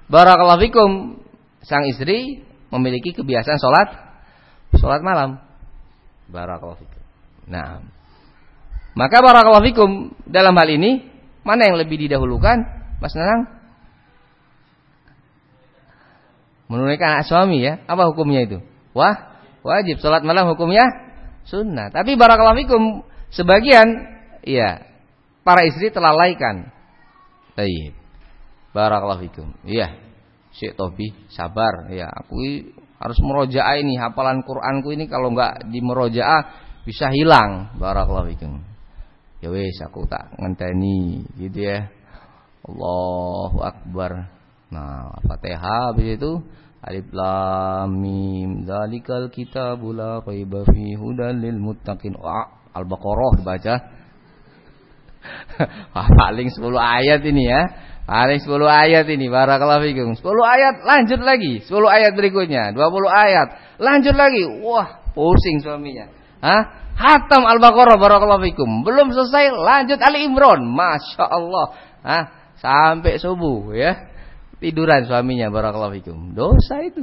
barakallahu fikum, sang istri memiliki kebiasaan sholat sholat malam. Barakallahu fikum. Nah, maka barakallahu fikum, dalam hal ini mana yang lebih didahulukan, Mas Nanang? Menunaikan hak suami ya. Apa hukumnya itu? Wah, wajib. Sholat malam hukumnya sunnah. Tapi barakallahu fikum, sebagian ya para istri telalaikan. Baik. Barakallahu fikum. Iya. Syekh Tobi, sabar ya. Aku harus merojaah ini, hafalan Qur'anku ini kalau enggak di merojaah bisa hilang. Barakallahu fikum. Ya wis, aku tak ngenteni gitu ya. Allahu akbar. Nah, Fatihah habis itu Alif Lam Mim Dzalikal kitabul la raiba fihi hudal lil muttaqin. Wah, Al-Baqarah dibaca. Wah, paling sepuluh ayat ini ya. Paling sepuluh ayat ini. Barakallahu fikum. sepuluh ayat, lanjut lagi. sepuluh ayat berikutnya, dua puluh ayat. Lanjut lagi. Wah, pusing suaminya. Hah? Hatam Al-Baqarah, barakallahu fikum. Belum selesai, lanjut Ali Imran. Masya Allah. Hah? Sampai subuh ya. Tiduran suaminya, barakallahu fikum. Dosa itu.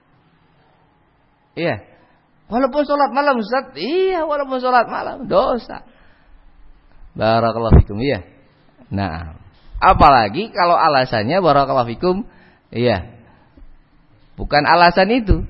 Iya. Walaupun sholat malam, Ustaz. Iya, walaupun sholat malam, dosa. Barakallahu fikum, iya. Nah, apalagi kalau alasannya barakallahu fikum, iya. Bukan alasan itu.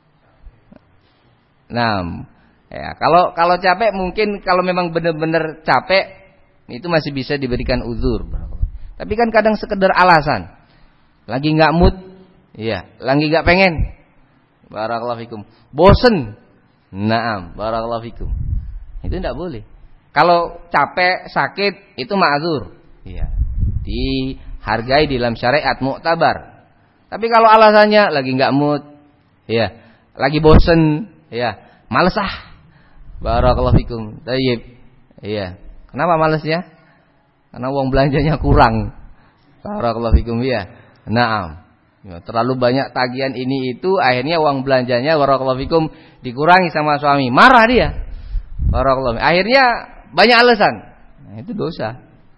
Nah, ya, kalau kalau capek mungkin, kalau memang benar-benar capek itu masih bisa diberikan uzur. Tapi kan kadang sekedar alasan. Lagi enggak mood, iya, lagi enggak pengen. Barakallahu fikum. Bosen. Naam, barakallahu fikum. Itu enggak boleh. Kalau capek, sakit itu ma'dzur. Iya. Dihargai dalam syariat, muktabar. Tapi kalau alasannya lagi enggak mood, iya, lagi bosen, iya, males ah. Barakallahu fikum. Tayyib. Iya. Kenapa malesnya? Karena uang belanjanya kurang. Barakallahu fikum, iya. Naam. Ya, terlalu banyak tagihan ini itu, akhirnya uang belanjanya barakallahu fikum dikurangi sama suami. Marah dia. Barakallahu. Akhirnya banyak alasan. Nah, itu dosa.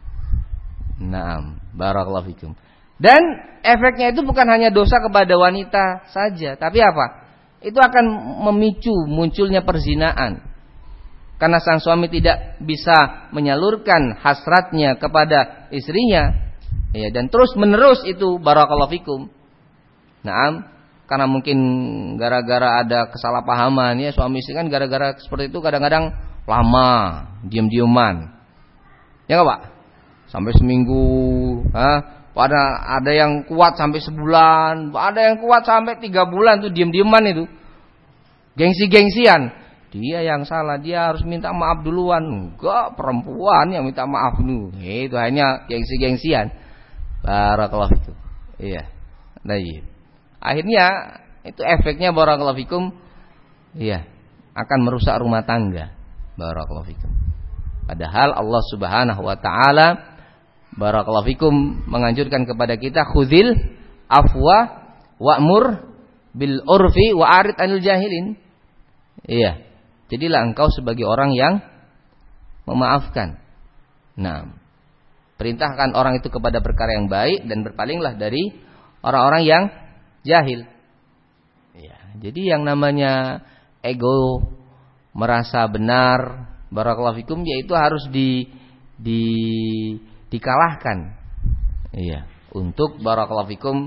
Naam, barakallahu fikum. Dan efeknya itu bukan hanya dosa kepada wanita saja, tapi apa? Itu akan memicu munculnya perzinaan. Karena sang suami tidak bisa menyalurkan hasratnya kepada istrinya. Ya, dan terus menerus itu barakallahu fikum. Naam, karena mungkin gara-gara ada kesalahpahaman ya, suami istri kan gara-gara seperti itu kadang-kadang lama, diam-diaman. Ya enggak, Pak? Sampai seminggu, ha? Pada ada yang kuat sampai sebulan, ada yang kuat sampai tiga bulan tuh diam-diaman itu. Gengsi-gengsian. Dia yang salah, dia harus minta maaf duluan. Enggak, perempuan yang minta maaf dulu. Itu hanya gengsi-gengsian. Barakallahu fikum. Iya. Baik. Akhirnya itu efeknya barakallahu fikum, iya, akan merusak rumah tangga. Barakallahu fikum. Padahal Allah Subhanahu wa taala barakallahu fikum menganjurkan kepada kita khudzil afwa wa'mur bil urfi wa arid anil jahilin. Iya. Jadilah engkau sebagai orang yang memaafkan. Nah, perintahkan orang itu kepada perkara yang baik dan berpalinglah dari orang-orang yang jahil. Ya, jadi yang namanya ego, merasa benar, barakallahu fikum, yaitu harus di, di dikalahkan. Iya, untuk barakallahu fikum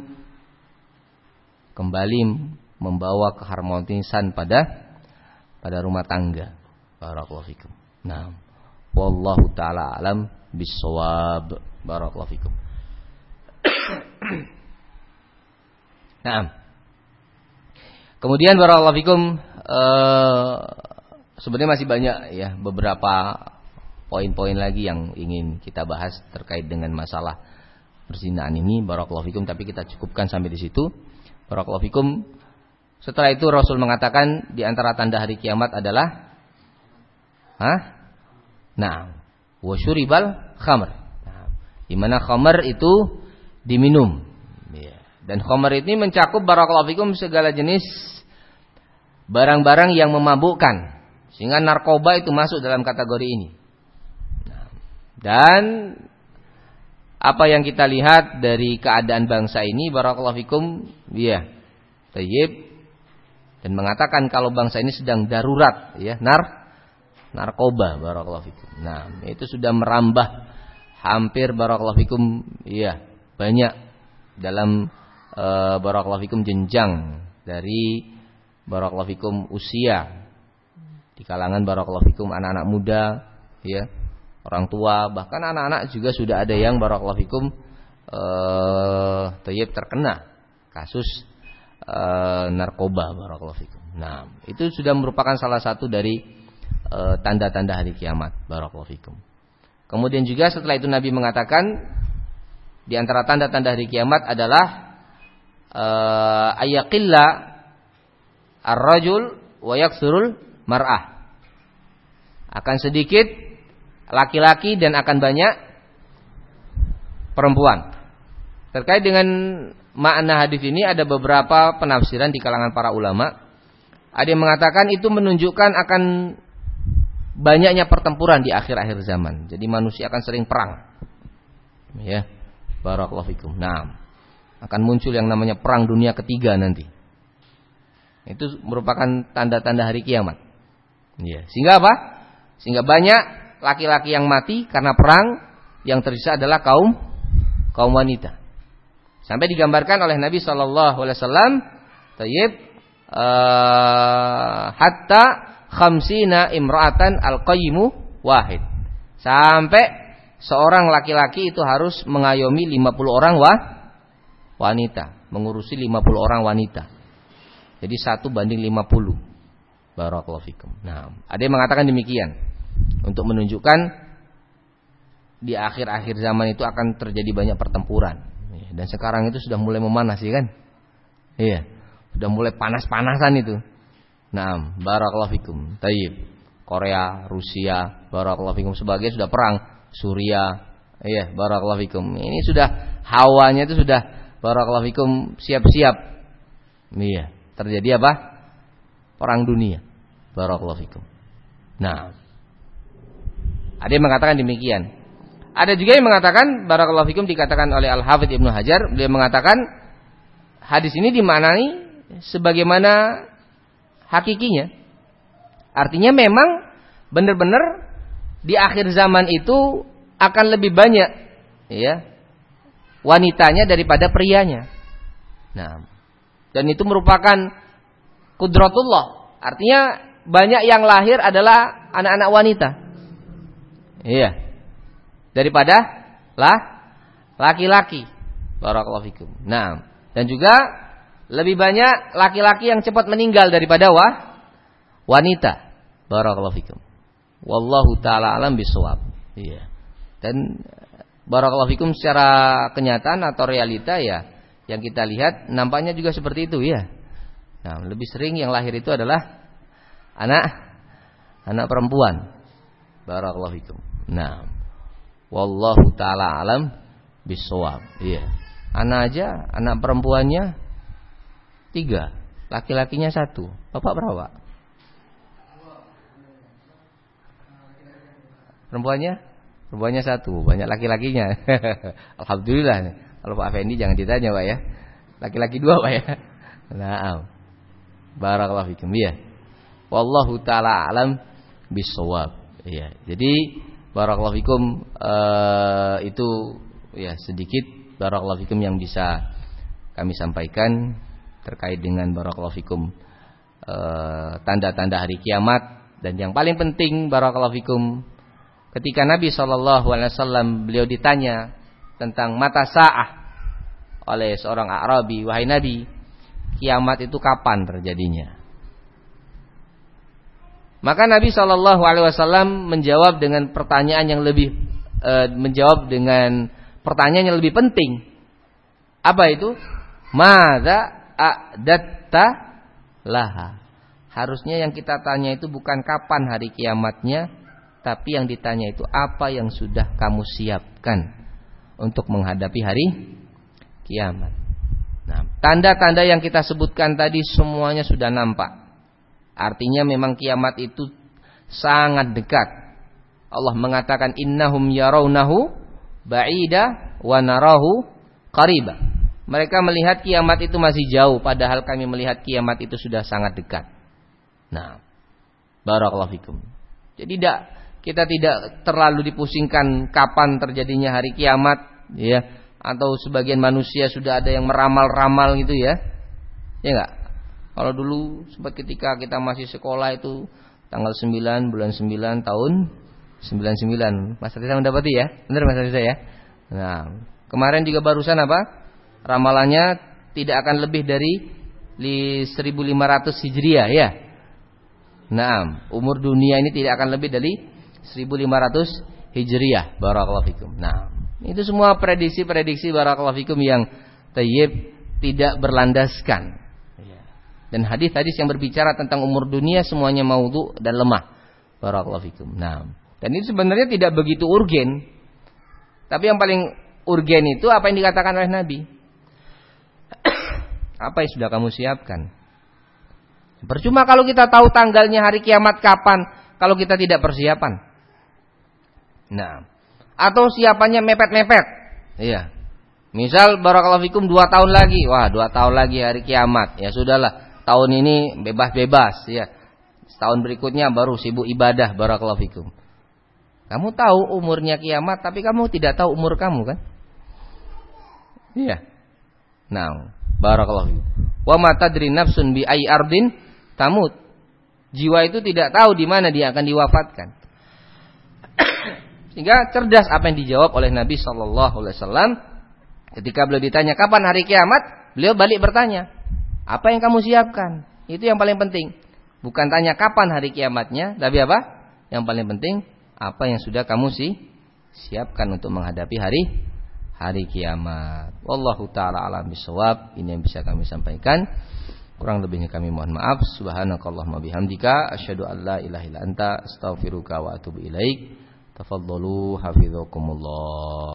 kembali membawa keharmonisan pada pada rumah tangga. Barakallahu fikum. Nah, wallahu taala alam bisawab. Barakallahu fikum. Nah, kemudian barakallahu fikum, eh, sebenarnya masih banyak ya beberapa poin-poin lagi yang ingin kita bahas terkait dengan masalah perzinahan ini. Barakallahu fikum, tapi kita cukupkan sampai di situ. Barakallahu fikum. Setelah itu Rasul mengatakan di antara tanda hari kiamat adalah, hah? Nah, wasyuribal khamr. Nah, di mana khamr itu diminum. Ya. Dan khamr ini mencakup barakallahu fikum segala jenis barang-barang yang memabukkan, sehingga narkoba itu masuk dalam kategori ini. Nah, dan apa yang kita lihat dari keadaan bangsa ini, barakallahu fikum, ya, tayyib, dan mengatakan kalau bangsa ini sedang darurat, ya, nar, narkoba, barakallahu fikum. Nah, itu sudah merambah hampir, barakallahu fikum, ya, banyak dalam e, barakallahu fikum jenjang dari barakallahu fikum usia di kalangan barakallahu fikum anak-anak muda, ya, orang tua, bahkan anak-anak juga sudah ada yang barakallahu fikum e, tayyib terkena kasus e, narkoba, barakallahu fikum. Nah, itu sudah merupakan salah satu dari e, tanda-tanda hari kiamat, barakallahu fikum. Kemudian juga setelah itu Nabi mengatakan di antara tanda-tanda hari kiamat adalah e, ayaqilla ar-rajul wa yaksurul mar'ah. Akan sedikit laki-laki dan akan banyak perempuan. Terkait dengan makna hadis ini ada beberapa penafsiran di kalangan para ulama. Ada yang mengatakan itu menunjukkan akan banyaknya pertempuran di akhir-akhir zaman. Jadi manusia akan sering perang. Ya, barakallahu fikum. Nah, akan muncul yang namanya perang dunia ketiga nanti. Itu merupakan tanda-tanda hari kiamat. Ya, sehingga apa? Sehingga banyak laki-laki yang mati karena perang, yang tersisa adalah kaum kaum wanita. Sampai digambarkan oleh Nabi Shallallahu Alaihi Wasallam, tayyib, uh, hatta khamsina imra'atan al-qayyimu wahid. Sampai seorang laki-laki itu harus mengayomi lima puluh orang wah, wanita, mengurusi lima puluh orang wanita. Jadi satu banding lima puluh. Barakallahu fikum. Nah, ada yang mengatakan demikian, untuk menunjukkan di akhir-akhir zaman itu akan terjadi banyak pertempuran. Dan sekarang itu sudah mulai memanas, ya kan? Iya, sudah mulai panas-panasan itu. Nah, barakallahu fikum. Tayyib. Korea, Rusia, barakallahu fikum, sebagian sudah perang. Suria, iya, barakallahu fikum. Ini sudah hawanya itu sudah barakallahu fikum siap-siap. Iya, terjadi apa? Perang dunia. Barakallahu fikum. Nah, ada yang mengatakan demikian. Ada juga yang mengatakan, barakallahu fikum, dikatakan oleh Al-Hafidz Ibnu Hajar, beliau mengatakan hadis ini dimaknai sebagaimana hakikinya. Artinya memang benar-benar di akhir zaman itu akan lebih banyak, ya, wanitanya daripada prianya. Nah, dan itu merupakan qudratullah. Artinya banyak yang lahir adalah anak-anak wanita. Iya. Daripada lah laki-laki. Barakallahu fikum. Nah, dan juga lebih banyak laki-laki yang cepat meninggal daripada wah, wanita. Barakallahu fikum. Wallahu taala alam bisawab. Iya. Dan barakallahu fikum, secara kenyataan atau realita, ya, yang kita lihat nampaknya juga seperti itu, ya. Nah, lebih sering yang lahir itu adalah anak anak perempuan. Barakallahu fikum. Nah, wallahu taala alam bisawab. Iya. Anak aja, anak perempuannya tiga, laki-lakinya satu. Bapak berapa? Perempuannya? Perempuannya satu, banyak laki-lakinya. Alhamdulillah. Kalau Pak Effendi jangan ditanya, Pak, ya. Laki-laki dua, Pak, ya. Nah, barakallahu fikum. Iya. Wallahu taala alam bisawab. Iya. Jadi barakallahu fikum, uh, itu ya sedikit barakallahu fikum yang bisa kami sampaikan terkait dengan barakallahu fikum uh, tanda-tanda hari kiamat. Dan yang paling penting barakallahu fikum, ketika Nabi shallallahu alaihi wasallam beliau ditanya tentang mata sa'ah oleh seorang A'rabi, wahai Nabi, kiamat itu kapan terjadinya? Maka Nabi shallallahu alaihi wasallam menjawab dengan pertanyaan yang lebih e, menjawab dengan pertanyaan yang lebih penting. Apa itu? Madza a'datta laha. Harusnya yang kita tanya itu bukan kapan hari kiamatnya, tapi yang ditanya itu apa yang sudah kamu siapkan untuk menghadapi hari kiamat. Nah, tanda-tanda yang kita sebutkan tadi semuanya sudah nampak. Artinya memang kiamat itu sangat dekat. Allah mengatakan innahum yarawnahu ba'ida wa narahu qariba. Mereka melihat kiamat itu masih jauh, padahal kami melihat kiamat itu sudah sangat dekat. Nah, barakallahu fikum. Jadi tidak, kita tidak terlalu dipusingkan kapan terjadinya hari kiamat, ya. Atau sebagian manusia sudah ada yang meramal-ramal gitu ya. Ya enggak? Kalau dulu sempat ketika kita masih sekolah itu tanggal sembilan bulan sembilan tahun sembilan puluh sembilan. Mas Risa mendapati ya? Benar Mas Risa ya? Nah, kemarin juga barusan apa? Ramalannya tidak akan lebih dari seribu lima ratus Hijriah ya. Nah, umur dunia ini tidak akan lebih dari seribu lima ratus Hijriah. Barakallahu fikum. Nah, itu semua prediksi-prediksi barakallahu fikum yang thayyib, tidak berlandaskan. Dan hadis-hadis yang berbicara tentang umur dunia semuanya maudhu dan lemah. Barakallahu fikum. Nah, dan itu sebenarnya tidak begitu urgen. Tapi yang paling urgen itu apa yang dikatakan oleh Nabi. Apa yang sudah kamu siapkan? Percuma kalau kita tahu tanggalnya hari kiamat kapan kalau kita tidak persiapan. Nah, atau siapannya mepet-mepet. Iya. Misal barakallahu fikum dua tahun lagi. Wah, dua tahun lagi hari kiamat. Ya sudahlah, tahun ini bebas-bebas ya. Setahun berikutnya baru sibuk ibadah, barakallahu fikum. Kamu tahu umurnya kiamat, tapi kamu tidak tahu umur kamu kan? Iya. Nah, barakallahu fikum. Wa ma tadri nafsun bi ayyi ardin tamut. Jiwa itu tidak tahu di mana dia akan diwafatkan. Sehingga cerdas apa yang dijawab oleh Nabi sallallahu alaihi wasallam ketika beliau ditanya kapan hari kiamat, beliau balik bertanya, apa yang kamu siapkan? Itu yang paling penting. Bukan tanya kapan hari kiamatnya, tapi apa? Yang paling penting apa yang sudah kamu sih siapkan untuk menghadapi hari hari kiamat. Wallahu taala alam bisawab. Ini yang bisa kami sampaikan. Kurang lebihnya kami mohon maaf. Subhanakallahumma bihamdika asyhadu an la ilaha illa anta astaghfiruka wa atubu ilaik. Tafadhalu hafizakumullah.